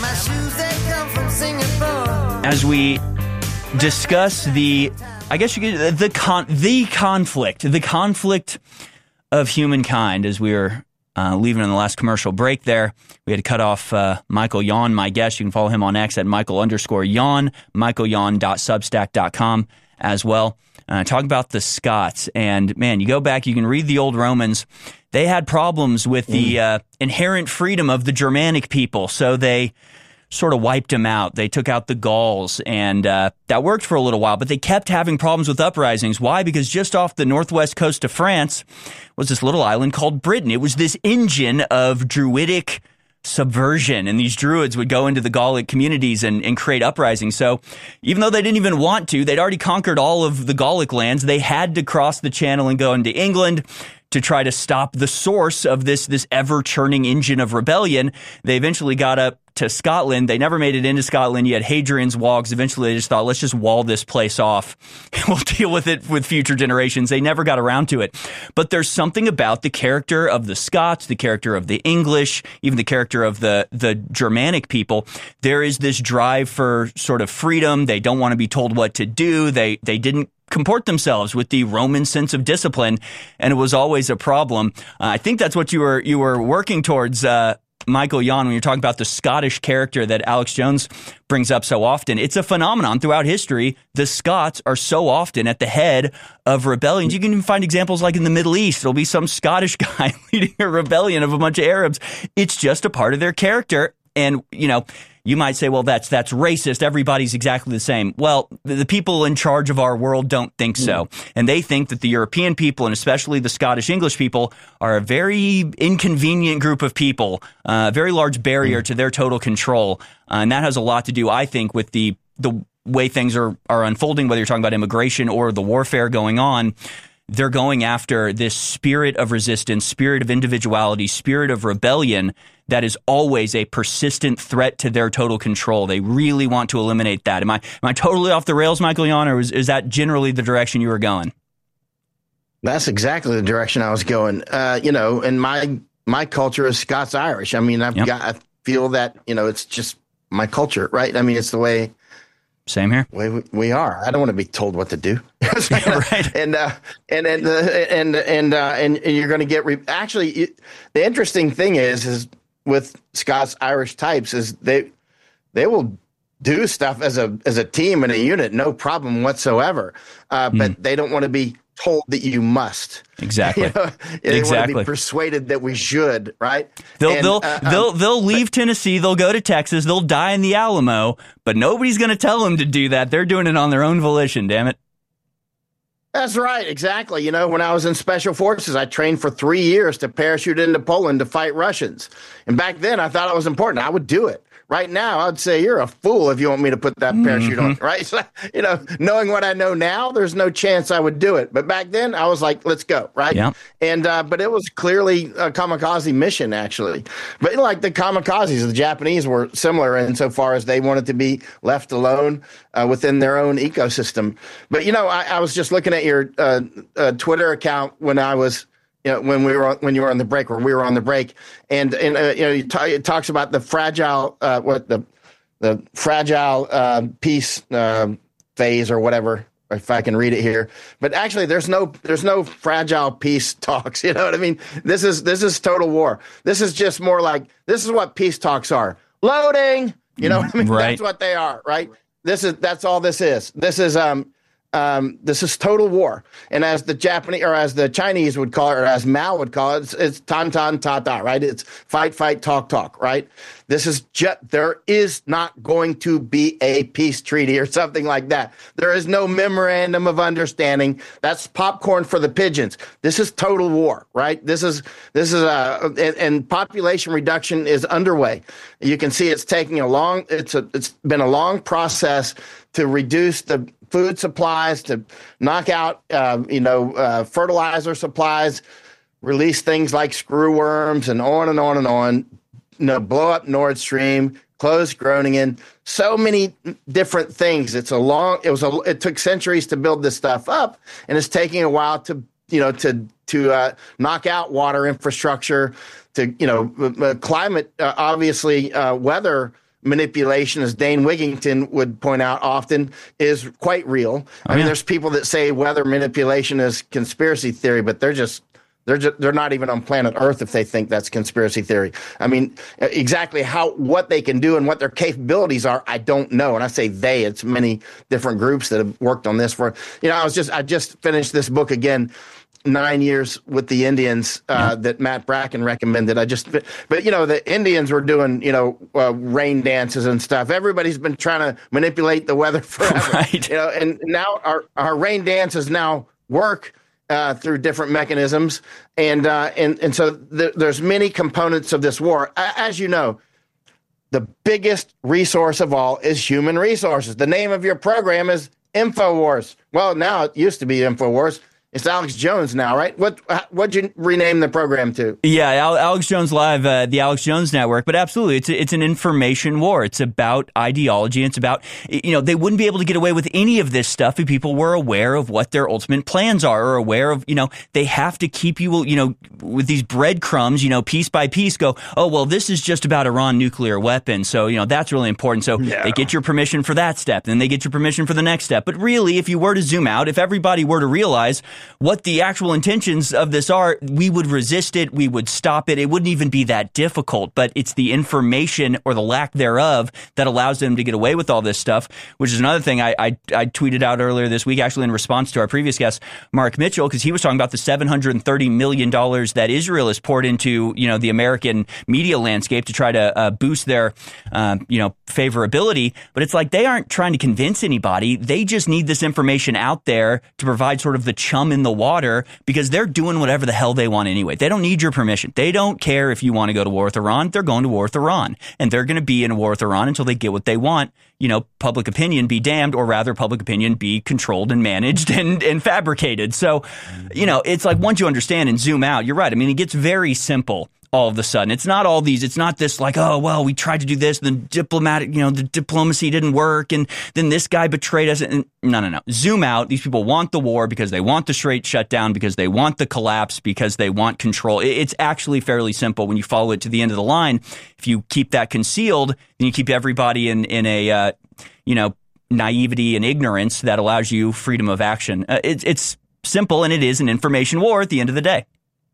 As we discuss the, I guess you could, the con, the conflict, the conflict of humankind, as we were uh, leaving in the last commercial break there, we had to cut off uh, Michael Yon, my guest. You can follow him on X at Michael underscore Yon, michael yon dot substack dot com as well. Uh, talk about the Scots, and man, you go back, you can read the old Romans. They had problems with the uh, inherent freedom of the Germanic people, so they sort of wiped them out. They took out the Gauls, and uh, that worked for a little while, but they kept having problems with uprisings. Why? Because just off the northwest coast of France was this little island called Britain. It was this engine of druidic subversion, and these druids would go into the Gallic communities and, and create uprisings. So even though they didn't even want to, they'd already conquered all of the Gallic lands. They had to cross the channel and go into England to try to stop the source of this, this ever-churning engine of rebellion. They eventually got up to Scotland. They never made it into Scotland. You had Hadrian's Wall, because eventually they just thought, let's just wall this place off. We'll deal with it with future generations. They never got around to it. But there's something about the character of the Scots, the character of the English, even the character of the, the Germanic people. There is this drive for sort of freedom. They don't want to be told what to do. They, they didn't comport themselves with the Roman sense of discipline, and it was always a problem. Uh, I think that's what you were you were working towards, uh, Michael Yon, when you're talking about the Scottish character that Alex Jones brings up so often. It's a phenomenon throughout history. The Scots are so often at the head of rebellions. You can even find examples like in the Middle East. There'll be some Scottish guy leading a rebellion of a bunch of Arabs. It's just a part of their character. And, you know, you might say, well, that's that's racist. Everybody's exactly the same. Well, the, the people in charge of our world don't think so. And they think that the European people, and especially the Scottish English people, are a very inconvenient group of people, uh, a very large barrier to their total control. Uh, and that has a lot to do, I think, with the the way things are, are unfolding, whether you're talking about immigration or the warfare going on. They're going after this spirit of resistance, spirit of individuality, spirit of rebellion that is always a persistent threat to their total control. They really want to eliminate that. Am I am I totally off the rails, Michael Yon, or is, is that generally the direction you were going? That's exactly the direction I was going. Uh, you know, and my my culture is Scots-Irish. I mean, I've yep. got I feel that, you know, it's just my culture, right? I mean, it's the way. Same here. We, we are. I don't want to be told what to do. Yeah, right. And uh, and and uh, and and, uh, and and you're going to get re- actually. It, the interesting thing is, is with Scots Irish types is they they will do stuff as a as a team and a unit, no problem whatsoever. Uh, mm. But they don't want to be told that you must. Exactly. You know? They exactly. want to be persuaded that we should, right? They'll and, they'll uh, they'll um, they'll leave Tennessee. They'll go to Texas. They'll die in the Alamo. But nobody's going to tell them to do that. They're doing it on their own volition. Damn it. That's right. Exactly. You know, when I was in Special Forces, I trained for three years to parachute into Poland to fight Russians. And back then, I thought it was important. I would do it. Right now, I'd say you're a fool if you want me to put that parachute mm-hmm. on, right? So, you know, knowing what I know now, there's no chance I would do it. But back then, I was like, let's go, right? Yeah. And uh, but it was clearly a kamikaze mission, actually. But like the kamikazes, the Japanese were similar insofar as they wanted to be left alone uh, within their own ecosystem. But, you know, I, I was just looking at your uh, uh, Twitter account when I was You know, when we were when you were on the break, or we were on the break, and and uh, you know, it, t- it talks about the fragile, uh, what the the fragile uh, peace uh, phase or whatever, if I can read it here. But actually, there's no there's no fragile peace talks. You know what I mean? This is this is total war. This is just more like this is what peace talks are. Loading. You know what I mean? Right. That's what they are. Right. This is that's all this is. This is um. Um, this is total war. And as the Japanese, or as the Chinese would call it, or as Mao would call it, it's, it's tan, tan, ta, ta, right? It's fight, fight, talk, talk, right? This is just, there is not going to be a peace treaty or something like that. There is no memorandum of understanding. That's popcorn for the pigeons. This is total war, right? This is, this is a, and, and population reduction is underway. You can see it's taking a long, it's a, it's been a long process to reduce the food supplies, to knock out, uh, you know, uh, fertilizer supplies, release things like screwworms, and on and on and on. You know, blow up Nord Stream, close Groningen. So many different things. It's a long. It was a. It took centuries to build this stuff up, and it's taking a while to, you know, to to uh, knock out water infrastructure. To you know, uh, climate, uh, obviously, uh, weather manipulation, as Dane Wigington would point out often, is quite real. Oh, I mean, yeah. There's people that say weather manipulation is conspiracy theory, but they're just they're just, they're not even on planet Earth if they think that's conspiracy theory. I mean, exactly how what they can do and what their capabilities are, I don't know. And I say they, it's many different groups that have worked on this for. You know, I was just I just finished this book again. Nine years with the Indians uh, yeah. that Matt Bracken recommended. I just, but you know, the Indians were doing, you know, uh, rain dances and stuff. Everybody's been trying to manipulate the weather forever, right. You know, and now our, our rain dances now work uh, through different mechanisms, and uh, and and so th- there's many components of this war. As you know, the biggest resource of all is human resources. The name of your program is InfoWars. Well, now it used to be InfoWars. It's Alex Jones now, right? What what'd you rename the program to? Yeah, Al- Alex Jones Live, uh, the Alex Jones Network. But absolutely, it's a, it's an information war. It's about ideology. It's about, you know, they wouldn't be able to get away with any of this stuff if people were aware of what their ultimate plans are, or aware of, you know, they have to keep you, you know, with these breadcrumbs, you know, piece by piece go, oh, well, this is just about Iran nuclear weapons. So, you know, that's really important. So yeah. they get your permission for that step, then they get your permission for the next step. But really, if you were to zoom out, if everybody were to realize what the actual intentions of this are, we would resist it. We would stop it. It wouldn't even be that difficult, but it's the information or the lack thereof that allows them to get away with all this stuff, which is another thing I, I, I tweeted out earlier this week, actually in response to our previous guest, Mark Mitchell, because he was talking about the seven hundred thirty million dollars that Israel has poured into, you know, the American media landscape to try to uh, boost their, uh, you know, favorability. But it's like they aren't trying to convince anybody. They just need this information out there to provide sort of the chum in the water, because they're doing whatever the hell they want anyway. They don't need your permission. They don't care if you want to go to war with Iran. They're going to war with Iran, and they're going to be in a war with Iran until they get what they want. You know, public opinion be damned, or rather public opinion be controlled and managed and, and fabricated. So, you know, it's like once you understand and zoom out, you're right. I mean, it gets very simple all of a sudden. It's not all these, it's not this like, oh, well, we tried to do this, then diplomatic, you know, the diplomacy didn't work, and then this guy betrayed us. And no, no, no. Zoom out. These people want the war because they want the straight shutdown, because they want the collapse, because they want control. It's actually fairly simple when you follow it to the end of the line. If you keep that concealed, then you keep everybody in, in a, uh, you know, naivety and ignorance that allows you freedom of action. Uh, it, it's simple, and it is an information war at the end of the day.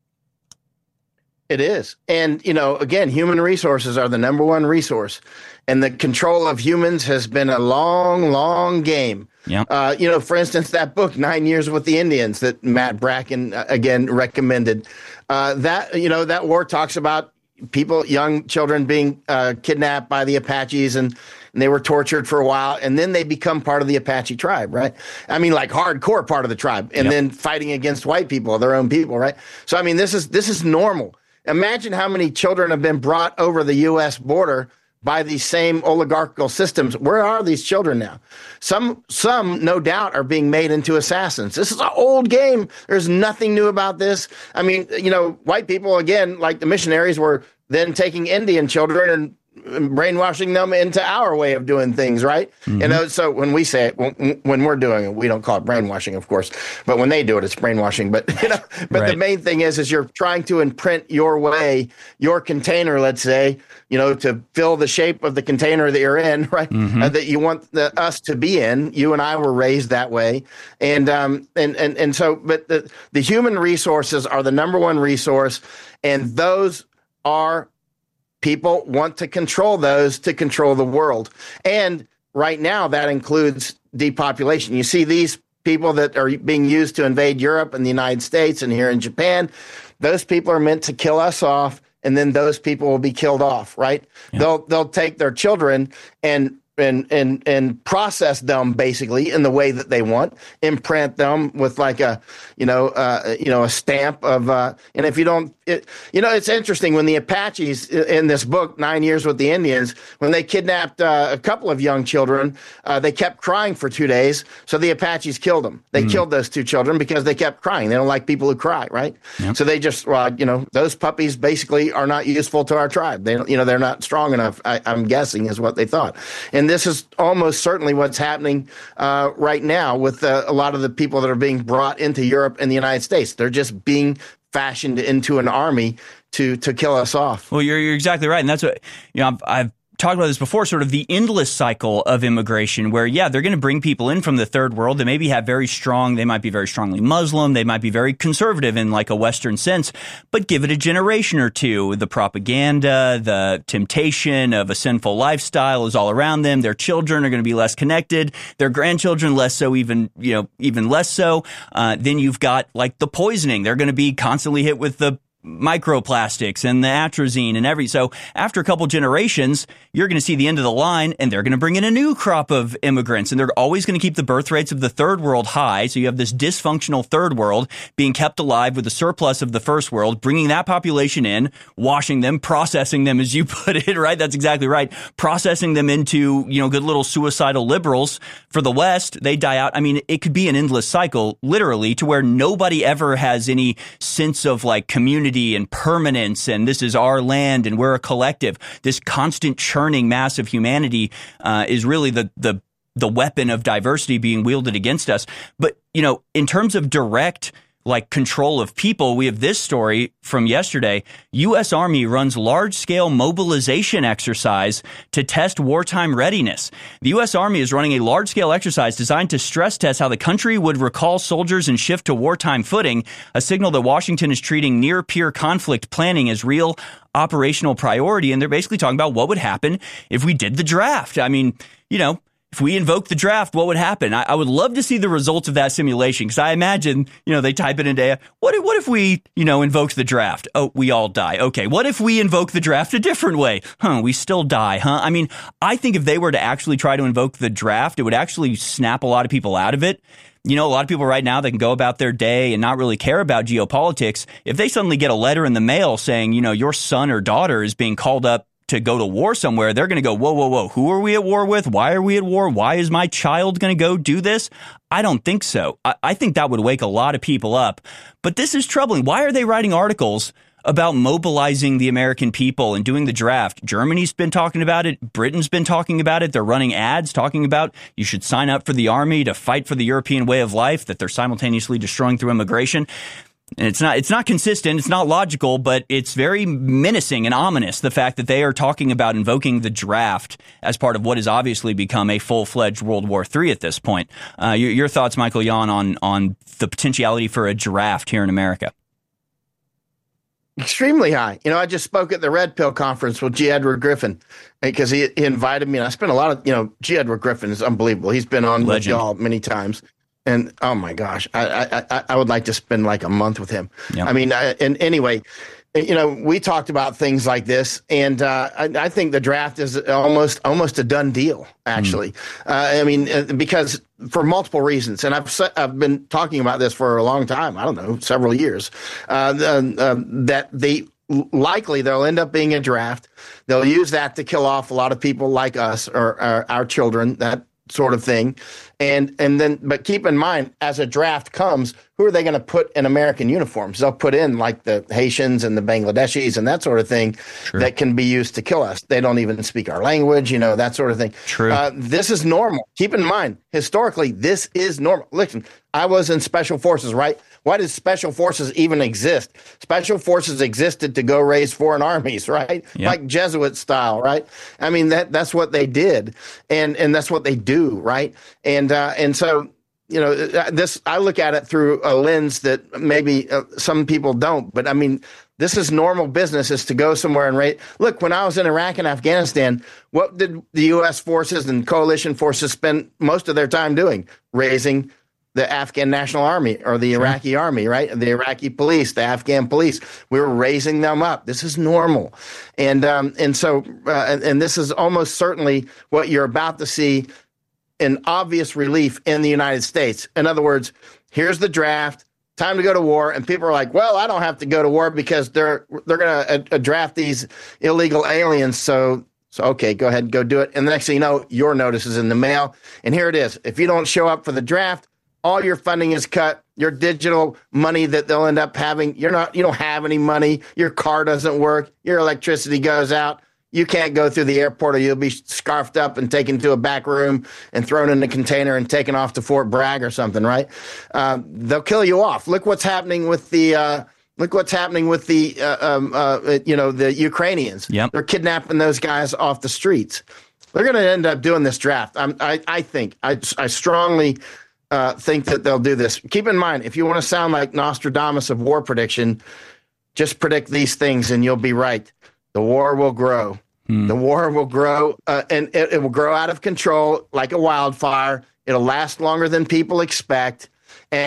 It is. And, you know, again, human resources are the number one resource. And the control of humans has been a long, long game. Yeah. Uh, you know, for instance, that book, Nine Years with the Indians, that Matt Bracken, uh, again, recommended. Uh, that, you know, that war talks about people, young children being uh, kidnapped by the Apaches, and, and they were tortured for a while, and then they become part of the Apache tribe, right? I mean, like hardcore part of the tribe, and yep. then fighting against white people, their own people, right? So, I mean, this is this is normal. Imagine how many children have been brought over the U S border by these same oligarchical systems. Where are these children now? Some, some, no doubt, are being made into assassins. This is an old game. There's nothing new about this. I mean, you know, white people, again, like the missionaries, were then taking Indian children and brainwashing them into our way of doing things, right? Mm-hmm. You know, so when we say it, when, when we're doing it, we don't call it brainwashing, of course, but when they do it, it's brainwashing. But, you know, but right. the main thing is, is you're trying to imprint your way, your container, let's say, you know, to fill the shape of the container that you're in, right? Mm-hmm. Uh, that you want the, us to be in. You and I were raised that way. And, um, and, and, and so, but the, the human resources are the number one resource, and those are people want to control those to control the world. And right now, that includes depopulation. You see these people that are being used to invade Europe and the United States and here in Japan. Those people are meant to kill us off, and then those people will be killed off, right? Yeah. They'll they'll take their children and and and and process them basically in the way that they want, imprint them with like a, you know, uh, you know, a stamp of, uh, and if you don't, it, you know, it's interesting when the Apaches in this book, Nine Years with the Indians, when they kidnapped uh, a couple of young children, uh, they kept crying for two days. So the Apaches killed them. They mm. killed those two children because they kept crying. They don't like people who cry, right? Yep. So they just, well, you know, those puppies basically are not useful to our tribe. They, you know, they're not strong enough, I, I'm guessing, is what they thought. And this is almost certainly what's happening uh, right now with uh, a lot of the people that are being brought into Europe and the United States. They're just being fashioned into an army to to kill us off. Well, you're you're exactly right, and that's what, you know, I've, I've talked about this before, sort of the endless cycle of immigration where, yeah, they're going to bring people in from the third world that maybe have very strong, they might be very strongly Muslim, they might be very conservative in like a Western sense, but give it a generation or two. The propaganda, the temptation of a sinful lifestyle is all around them. Their children are going to be less connected. Their grandchildren less so, even, you know, even less so. Uh, then you've got like the poisoning. They're going to be constantly hit with the microplastics and the atrazine and every. So after a couple generations, you're going to see the end of the line, and they're going to bring in a new crop of immigrants, and they're always going to keep the birth rates of the third world high. So you have this dysfunctional third world being kept alive with the surplus of the first world, bringing that population in, washing them, processing them, as you put it, right? That's exactly right. Processing them into, you know, good little suicidal liberals for the West. They die out. I mean, it could be an endless cycle, literally, to where nobody ever has any sense of like community and permanence, and this is our land and we're a collective. This constant churning mass of humanity uh, is really the the the weapon of diversity being wielded against us. But, you know, in terms of direct like control of people, we have this story from yesterday. U S Army runs large-scale mobilization exercise to test wartime readiness. The U S Army is running a large-scale exercise designed to stress test how the country would recall soldiers and shift to wartime footing, a signal that Washington is treating near-peer conflict planning as real operational priority. And they're basically talking about what would happen if we did the draft. I mean, you know, if we invoke the draft, what would happen? I, I would love to see the results of that simulation, because I imagine, you know, they type it into A I. What if, what if we, you know, invoked the draft? Oh, we all die. Okay. What if we invoke the draft a different way? Huh, we still die, huh? I mean, I think if they were to actually try to invoke the draft, it would actually snap a lot of people out of it. You know, a lot of people right now, they can go about their day and not really care about geopolitics. If they suddenly get a letter in the mail saying, you know, your son or daughter is being called up to go to war somewhere, they're going to go, whoa, whoa, whoa, who are we at war with? Why are we at war? Why is my child going to go do this? I don't think so. I, I think that would wake a lot of people up. But this is troubling. Why are they writing articles about mobilizing the American people and doing the draft? Germany's been talking about it. Britain's been talking about it. They're running ads talking about you should sign up for the army to fight for the European way of life that they're simultaneously destroying through immigration. And it's not it's not consistent, it's not logical, but it's very menacing and ominous, the fact that they are talking about invoking the draft as part of what has obviously become a full-fledged World War Three at this point. Uh, your, your thoughts, Michael Yon, on, on the potentiality for a draft here in America? Extremely high. You know, I just spoke at the Red Pill conference with G. Edward Griffin because he, he invited me, and I spent a lot of, you know, G. Edward Griffin is unbelievable. He's been on with y'all many times. And oh my gosh, I, I I would like to spend like a month with him. Yep. I mean, I, and anyway, you know, we talked about things like this, and uh, I, I think the draft is almost almost a done deal. Actually, mm. uh, I mean, because for multiple reasons, and I've I've been talking about this for a long time. I don't know, several years. Uh, the, uh, that they likely there'll end up being a draft. They'll use that to kill off a lot of people like us or, or our children. That sort of thing. And and then, but keep in mind, as a draft comes, who are they going to put in American uniforms? They'll put in like the Haitians and the Bangladeshis and that sort of thing. True. That can be used to kill us. They don't even speak our language, you know, that sort of thing. True. Uh, this is normal. Keep in mind, historically, this is normal. Listen, I was in Special Forces, right? Why does Special Forces even exist? Special Forces existed to go raise foreign armies, right? Yep. Like Jesuit style, right? I mean, that that's what they did, and and that's what they do, right? And uh, and so, you know, this, I look at it through a lens that maybe uh, some people don't, but I mean, this is normal business, is to go somewhere and raise. Look, when I was in Iraq and Afghanistan, what did the U S forces and coalition forces spend most of their time doing? Raising the Afghan National Army or the Iraqi sure. army, right? The Iraqi police, the Afghan police. We were raising them up. This is normal. And, um, and so, uh, and, and this is almost certainly what you're about to see in obvious relief in the United States. In other words, here's the draft, time to go to war, and people are like, well, I don't have to go to war because they're they're going to uh, draft these illegal aliens, so so okay, go ahead and go do it. And the next thing you know, your notice is in the mail, and here it is. If you don't show up for the draft, all your funding is cut. Your digital money that they'll end up having, you're not, you don't have any money. Your car doesn't work. Your electricity goes out. You can't go through the airport, or you'll be scarfed up and taken to a back room and thrown in a container and taken off to Fort Bragg or something, right? Uh, they'll kill you off. Look what's happening with the uh, look what's happening with the uh, um, uh, you know the Ukrainians. Yep. They're kidnapping those guys off the streets. They're going to end up doing this draft. I'm, I I think I I strongly uh, think that they'll do this. Keep in mind, if you want to sound like Nostradamus of war prediction, just predict these things and you'll be right. The war will grow. Hmm. The war will grow, uh, and it, it will grow out of control like a wildfire. It'll last longer than people expect, and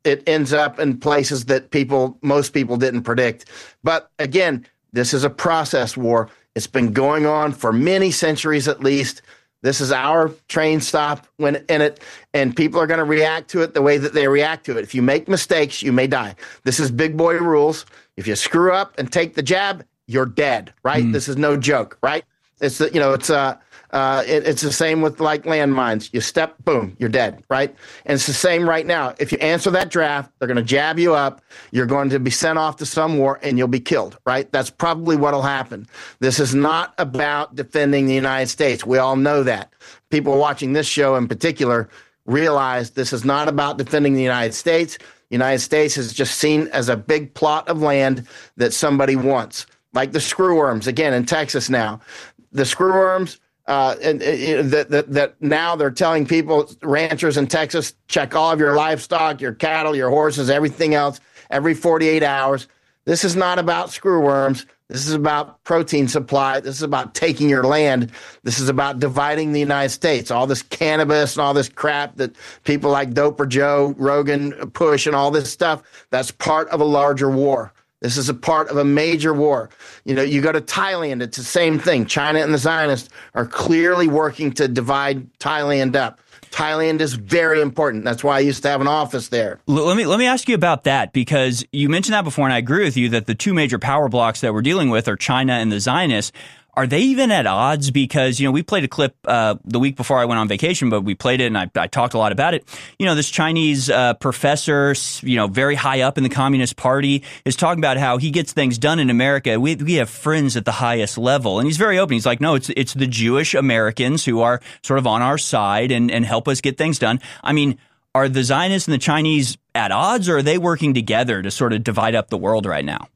it ends up in places that people, most people didn't predict. But again, this is a process war. It's been going on for many centuries at least. This is our train stop when in it, and people are going to react to it the way that they react to it. If you make mistakes, you may die. This is big boy rules. If you screw up and take the jab, you're dead, right? Mm. This is no joke, right? It's the, you know, it's uh, uh, it, it's the same with like landmines. You step, boom, you're dead, right? And it's the same right now. If you answer that draft, they're going to jab you up. You're going to be sent off to some war, and you'll be killed, right? That's probably what'll happen. This is not about defending the United States. We all know that. People watching this show in particular realize this is not about defending the United States. The United States is just seen as a big plot of land that somebody wants, like the screwworms again in Texas now. The screwworms, uh, and, and that, that that now they're telling people, ranchers in Texas, check all of your livestock, your cattle, your horses, everything else, every forty-eight hours. This is not about screwworms. This is about protein supply. This is about taking your land. This is about dividing the United States. All this cannabis and all this crap that people like Doper Joe, Rogan push and all this stuff, that's part of a larger war. This is a part of a major war. You know, you go to Thailand, it's the same thing. China and the Zionists are clearly working to divide Thailand up. Thailand is very important. That's why I used to have an office there. Let me let me ask you about that, because you mentioned that before, and I agree with you that the two major power blocks that we're dealing with are China and the Zionists. Are they even at odds? Because, you know, we played a clip uh, the week before I went on vacation, but we played it and I, I talked a lot about it. You know, this Chinese uh, professor, you know, very high up in the Communist Party is talking about how he gets things done in America. We we have friends at the highest level. And he's very open. He's like, no, it's it's the Jewish Americans who are sort of on our side and, and help us get things done. I mean, are the Zionists and the Chinese at odds, or are they working together to sort of divide up the world right now?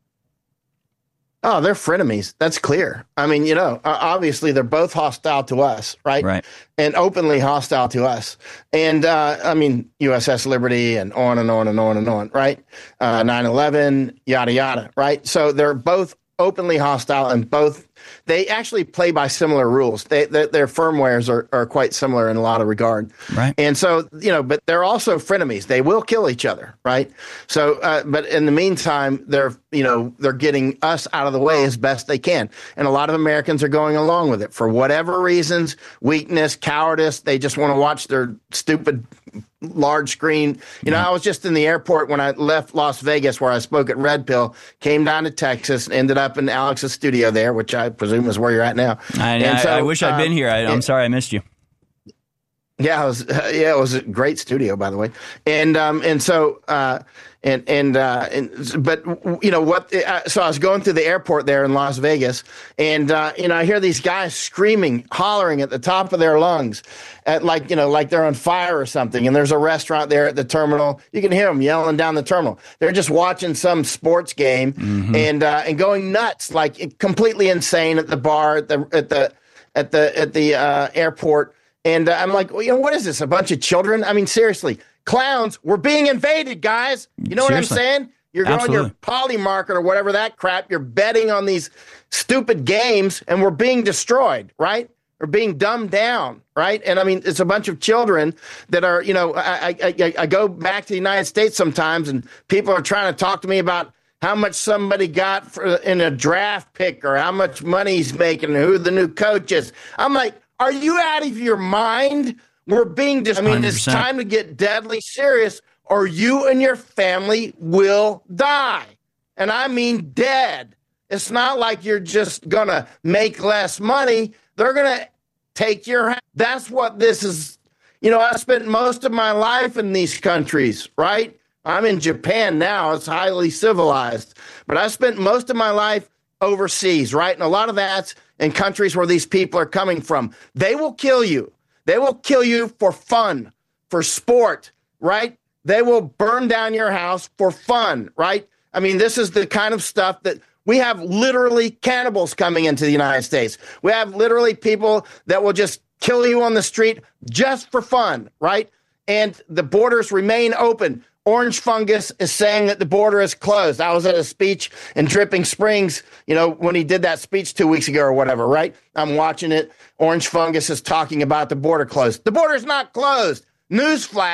Oh, they're frenemies. That's clear. I mean, you know, obviously they're both hostile to us, right? Right. And openly hostile to us. And, uh, I mean, U S S Liberty and on and on and on and on, right? Uh, nine eleven, yada, yada, right? So they're both openly hostile, and both, they actually play by similar rules. They, they, their firmwares are, are quite similar in a lot of regard. Right. And so, you know, but they're also frenemies. They will kill each other, right? So, uh, but in the meantime, they're, you know, they're getting us out of the way as best they can. And a lot of Americans are going along with it for whatever reasons, weakness, cowardice. They just want to watch their stupid large screen. You know, I was just in the airport when I left Las Vegas, where I spoke at Red Pill, came down to Texas, and ended up in Alex's studio there, which I presume is where you're at now. I, and I, so, I wish I'd uh, been here. I, I'm it, sorry I missed you. Yeah, it was. Uh, yeah, it was a great studio, by the way. And um, and so uh, and and uh, and but you know what? Uh, so I was going through the airport there in Las Vegas, and uh, you know I hear these guys screaming, hollering at the top of their lungs, at like you know like they're on fire or something. And there's a restaurant there at the terminal. You can hear them yelling down the terminal. They're just watching some sports game mm-hmm. and uh, and going nuts, like completely insane at the bar at the at the at the at the uh, airport. And uh, I'm like, well, you know, what is this? A bunch of children? I mean, seriously, clowns, we're being invaded, guys. You know seriously. What I'm saying? You're going Absolutely. Your poly market or whatever that crap. You're betting on these stupid games, and we're being destroyed, right? We're being dumbed down, right? And I mean, it's a bunch of children that are, you know, I, I, I, I go back to the United States sometimes, and people are trying to talk to me about how much somebody got for, in a draft pick, or how much money he's making, and who the new coach is. I'm like, are you out of your mind? We're being dis- I mean, one hundred percent. It's time to get deadly serious, or you and your family will die. And I mean dead. It's not like you're just going to make less money. They're going to take your house. That's what this is. You know, I spent most of my life in these countries, right? I'm in Japan now. It's highly civilized. But I spent most of my life overseas, right? And a lot of that's in countries where these people are coming from. They will kill you. They will kill you for fun, for sport, right? They will burn down your house for fun, right? I mean, this is the kind of stuff that we have literally cannibals coming into the United States. We have literally people that will just kill you on the street just for fun, right? And the borders remain open. Orange Fungus is saying that the border is closed. I was at a speech in Dripping Springs, you know, when he did that speech two weeks ago or whatever, right? I'm watching it. Orange Fungus is talking about the border closed. The border's not closed. Newsflash,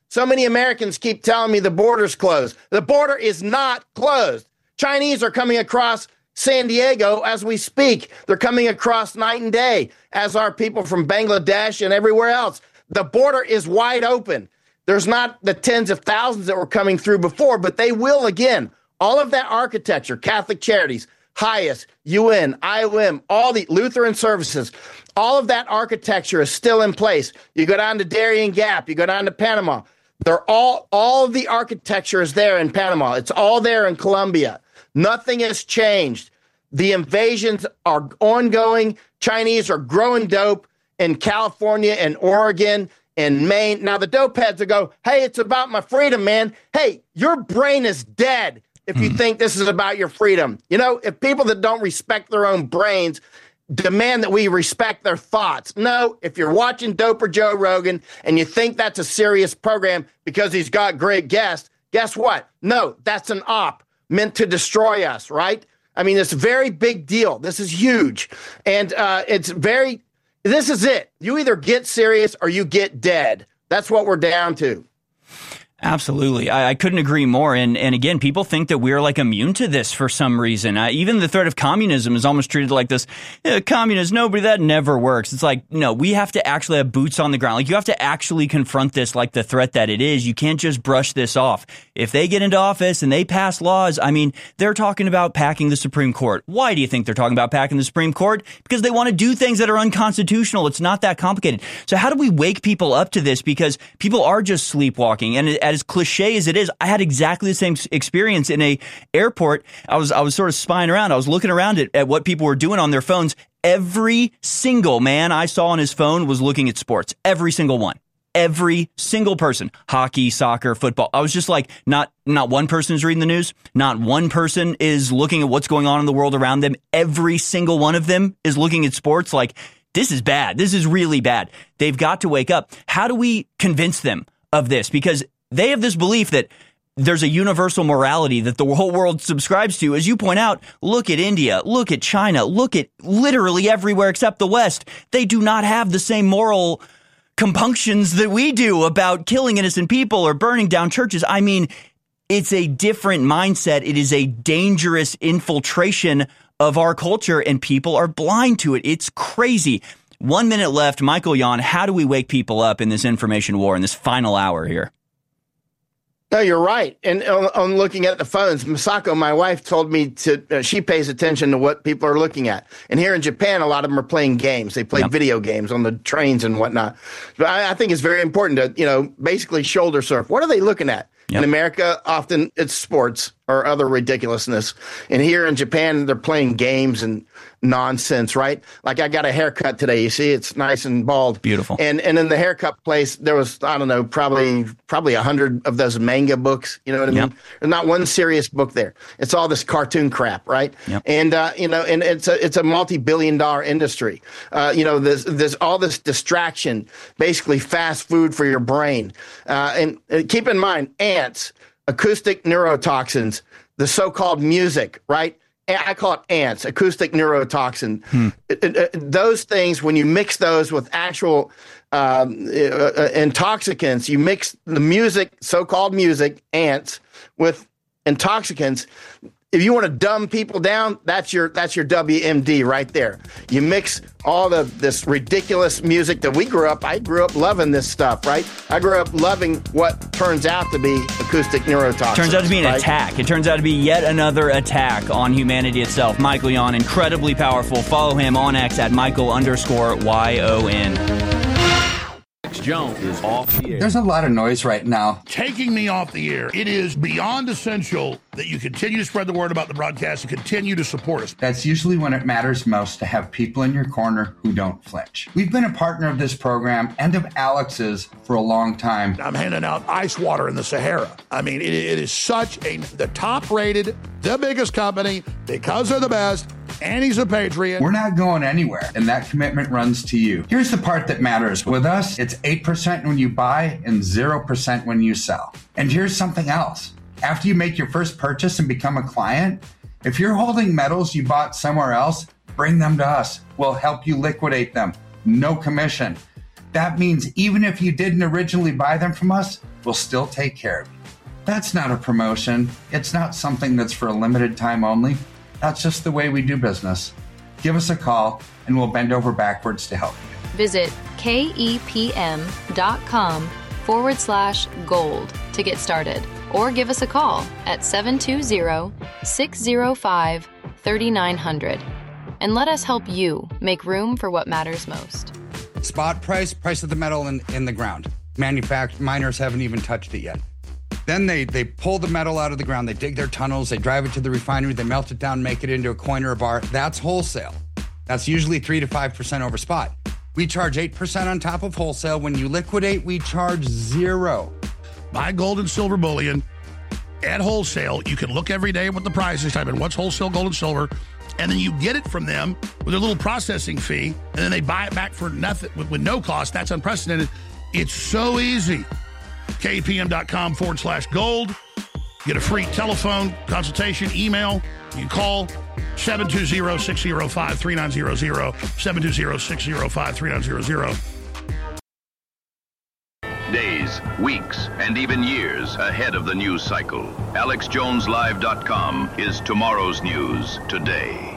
So many Americans keep telling me the border's closed. The border is not closed. Chinese are coming across San Diego as we speak. They're coming across night and day, as are people from Bangladesh and everywhere else. The border is wide open. There's not the tens of thousands that were coming through before, but they will again. All of that architecture, Catholic Charities, Highest, U N, I O M, all the Lutheran services, all of that architecture is still in place. You go down to Darien Gap, you go down to Panama. They're all, all of the architecture is there in Panama. It's all there in Colombia. Nothing has changed. The invasions are ongoing. Chinese are growing dope in California and Oregon and Maine. Now, the dope heads will go, hey, it's about my freedom, man. Hey, your brain is dead if you mm. think this is about your freedom. You know, if people that don't respect their own brains demand that we respect their thoughts. No, if you're watching Dope or Joe Rogan and you think that's a serious program because he's got great guests, guess what? No, that's an op meant to destroy us, right? I mean, it's a very big deal. This is huge. And uh, it's very, this is it. You either get serious or you get dead. That's what we're down to. Absolutely. I, I couldn't agree more. And and again, people think that we're like immune to this for some reason. Uh, even the threat of communism is almost treated like this. Eh, communist, nobody, that never works. It's like, no, we have to actually have boots on the ground. Like, you have to actually confront this like the threat that it is. You can't just brush this off. If they get into office and they pass laws, I mean, they're talking about packing the Supreme Court. Why do you think they're talking about packing the Supreme Court? Because they want to do things that are unconstitutional. It's not that complicated. So how do we wake people up to this? Because people are just sleepwalking. And as cliche as it is, I had exactly the same experience in a airport. I was I was sort of spying around. I was looking around at, at what people were doing on their phones. Every single man I saw on his phone was looking at sports. Every single one. Every single person. Hockey, soccer, football. I was just like, not not one person is reading the news. Not one person is looking at what's going on in the world around them. Every single one of them is looking at sports like, this is bad. This is really bad. They've got to wake up. How do we convince them of this? Because they have this belief that there's a universal morality that the whole world subscribes to. As you point out, look at India, look at China, look at literally everywhere except the West. They do not have the same moral compunctions that we do about killing innocent people or burning down churches. I mean, it's a different mindset. It is a dangerous infiltration of our culture, and people are blind to it. It's crazy. One minute left. Michael Yon, how do we wake people up in this information war in this final hour here? No, you're right. And on, on looking at the phones, Masako, my wife, told me to, uh, she pays attention to what people are looking at. And here in Japan, a lot of them are playing games. They play yep. video games on the trains and whatnot. But I, I think it's very important to, you know, basically shoulder surf. What are they looking at? Yep. In America, often it's sports or other ridiculousness. And here in Japan, they're playing games and nonsense, right? Like, I got a haircut today. You see, it's nice and bald. Beautiful. And and in the haircut place, there was, I don't know, probably probably a hundred of those manga books. You know what I yep. mean? There's not one serious book there. It's all this cartoon crap, right? Yep. And, uh, you know, and it's a, it's a multi-billion dollar industry. Uh, you know, there's, there's all this distraction, basically fast food for your brain. Uh, and, and keep in mind, ants, acoustic neurotoxins, the so-called music, right? I call it ants, acoustic neurotoxin. Hmm. It, it, it, those things, when you mix those with actual um, uh, intoxicants, you mix the music, so-called music, ants, with intoxicants. If you want to dumb people down, that's your that's your W M D right there. You mix all the this ridiculous music that we grew up. I grew up loving this stuff, right? I grew up loving what turns out to be acoustic neurotoxins. Turns out to be an right? attack. It turns out to be yet another attack on humanity itself. Michael Yon, incredibly powerful. Follow him on X at Michael underscore Y O N. Jones is off the air. There's a lot of noise right now. Taking me off the air. It is beyond essential that you continue to spread the word about the broadcast and continue to support us. That's usually when it matters most to have people in your corner who don't flinch. We've been a partner of this program and of Alex's for a long time. I'm handing out ice water in the Sahara. I mean, it, it is such a, the top rated, the biggest company, because they're the best, and he's a patriot. We're not going anywhere, and that commitment runs to you. Here's the part that matters. With us, it's eight percent when you buy and zero percent when you sell. And here's something else. After you make your first purchase and become a client, if you're holding metals you bought somewhere else, bring them to us. We'll help you liquidate them. No commission. That means even if you didn't originally buy them from us, we'll still take care of you. That's not a promotion. It's not something that's for a limited time only. That's just the way we do business. Give us a call and we'll bend over backwards to help you. Visit kepm.com forward slash gold to get started, or give us a call at seven two zero, six zero five, three nine zero zero and let us help you make room for what matters most. Spot price, price of the metal in, in the ground. Manufact miners haven't even touched it yet. Then they, they pull the metal out of the ground, they dig their tunnels, they drive it to the refinery, they melt it down, make it into a coin or a bar. That's wholesale. That's usually three to five percent over spot. We charge eight percent on top of wholesale. When you liquidate, we charge zero. Buy gold and silver bullion at wholesale. You can look every day at what the price is, type in what's wholesale gold and silver, and then you get it from them with a little processing fee, and then they buy it back for nothing with, with no cost. That's unprecedented. It's so easy. kpm.com forward slash gold. Get a free telephone consultation, email. You call seven two zero, six zero five, three nine zero zero, seven two zero, six zero five, three nine zero zero. Days, weeks, and even years ahead of the news cycle. Alex Jones Live dot com is tomorrow's news today.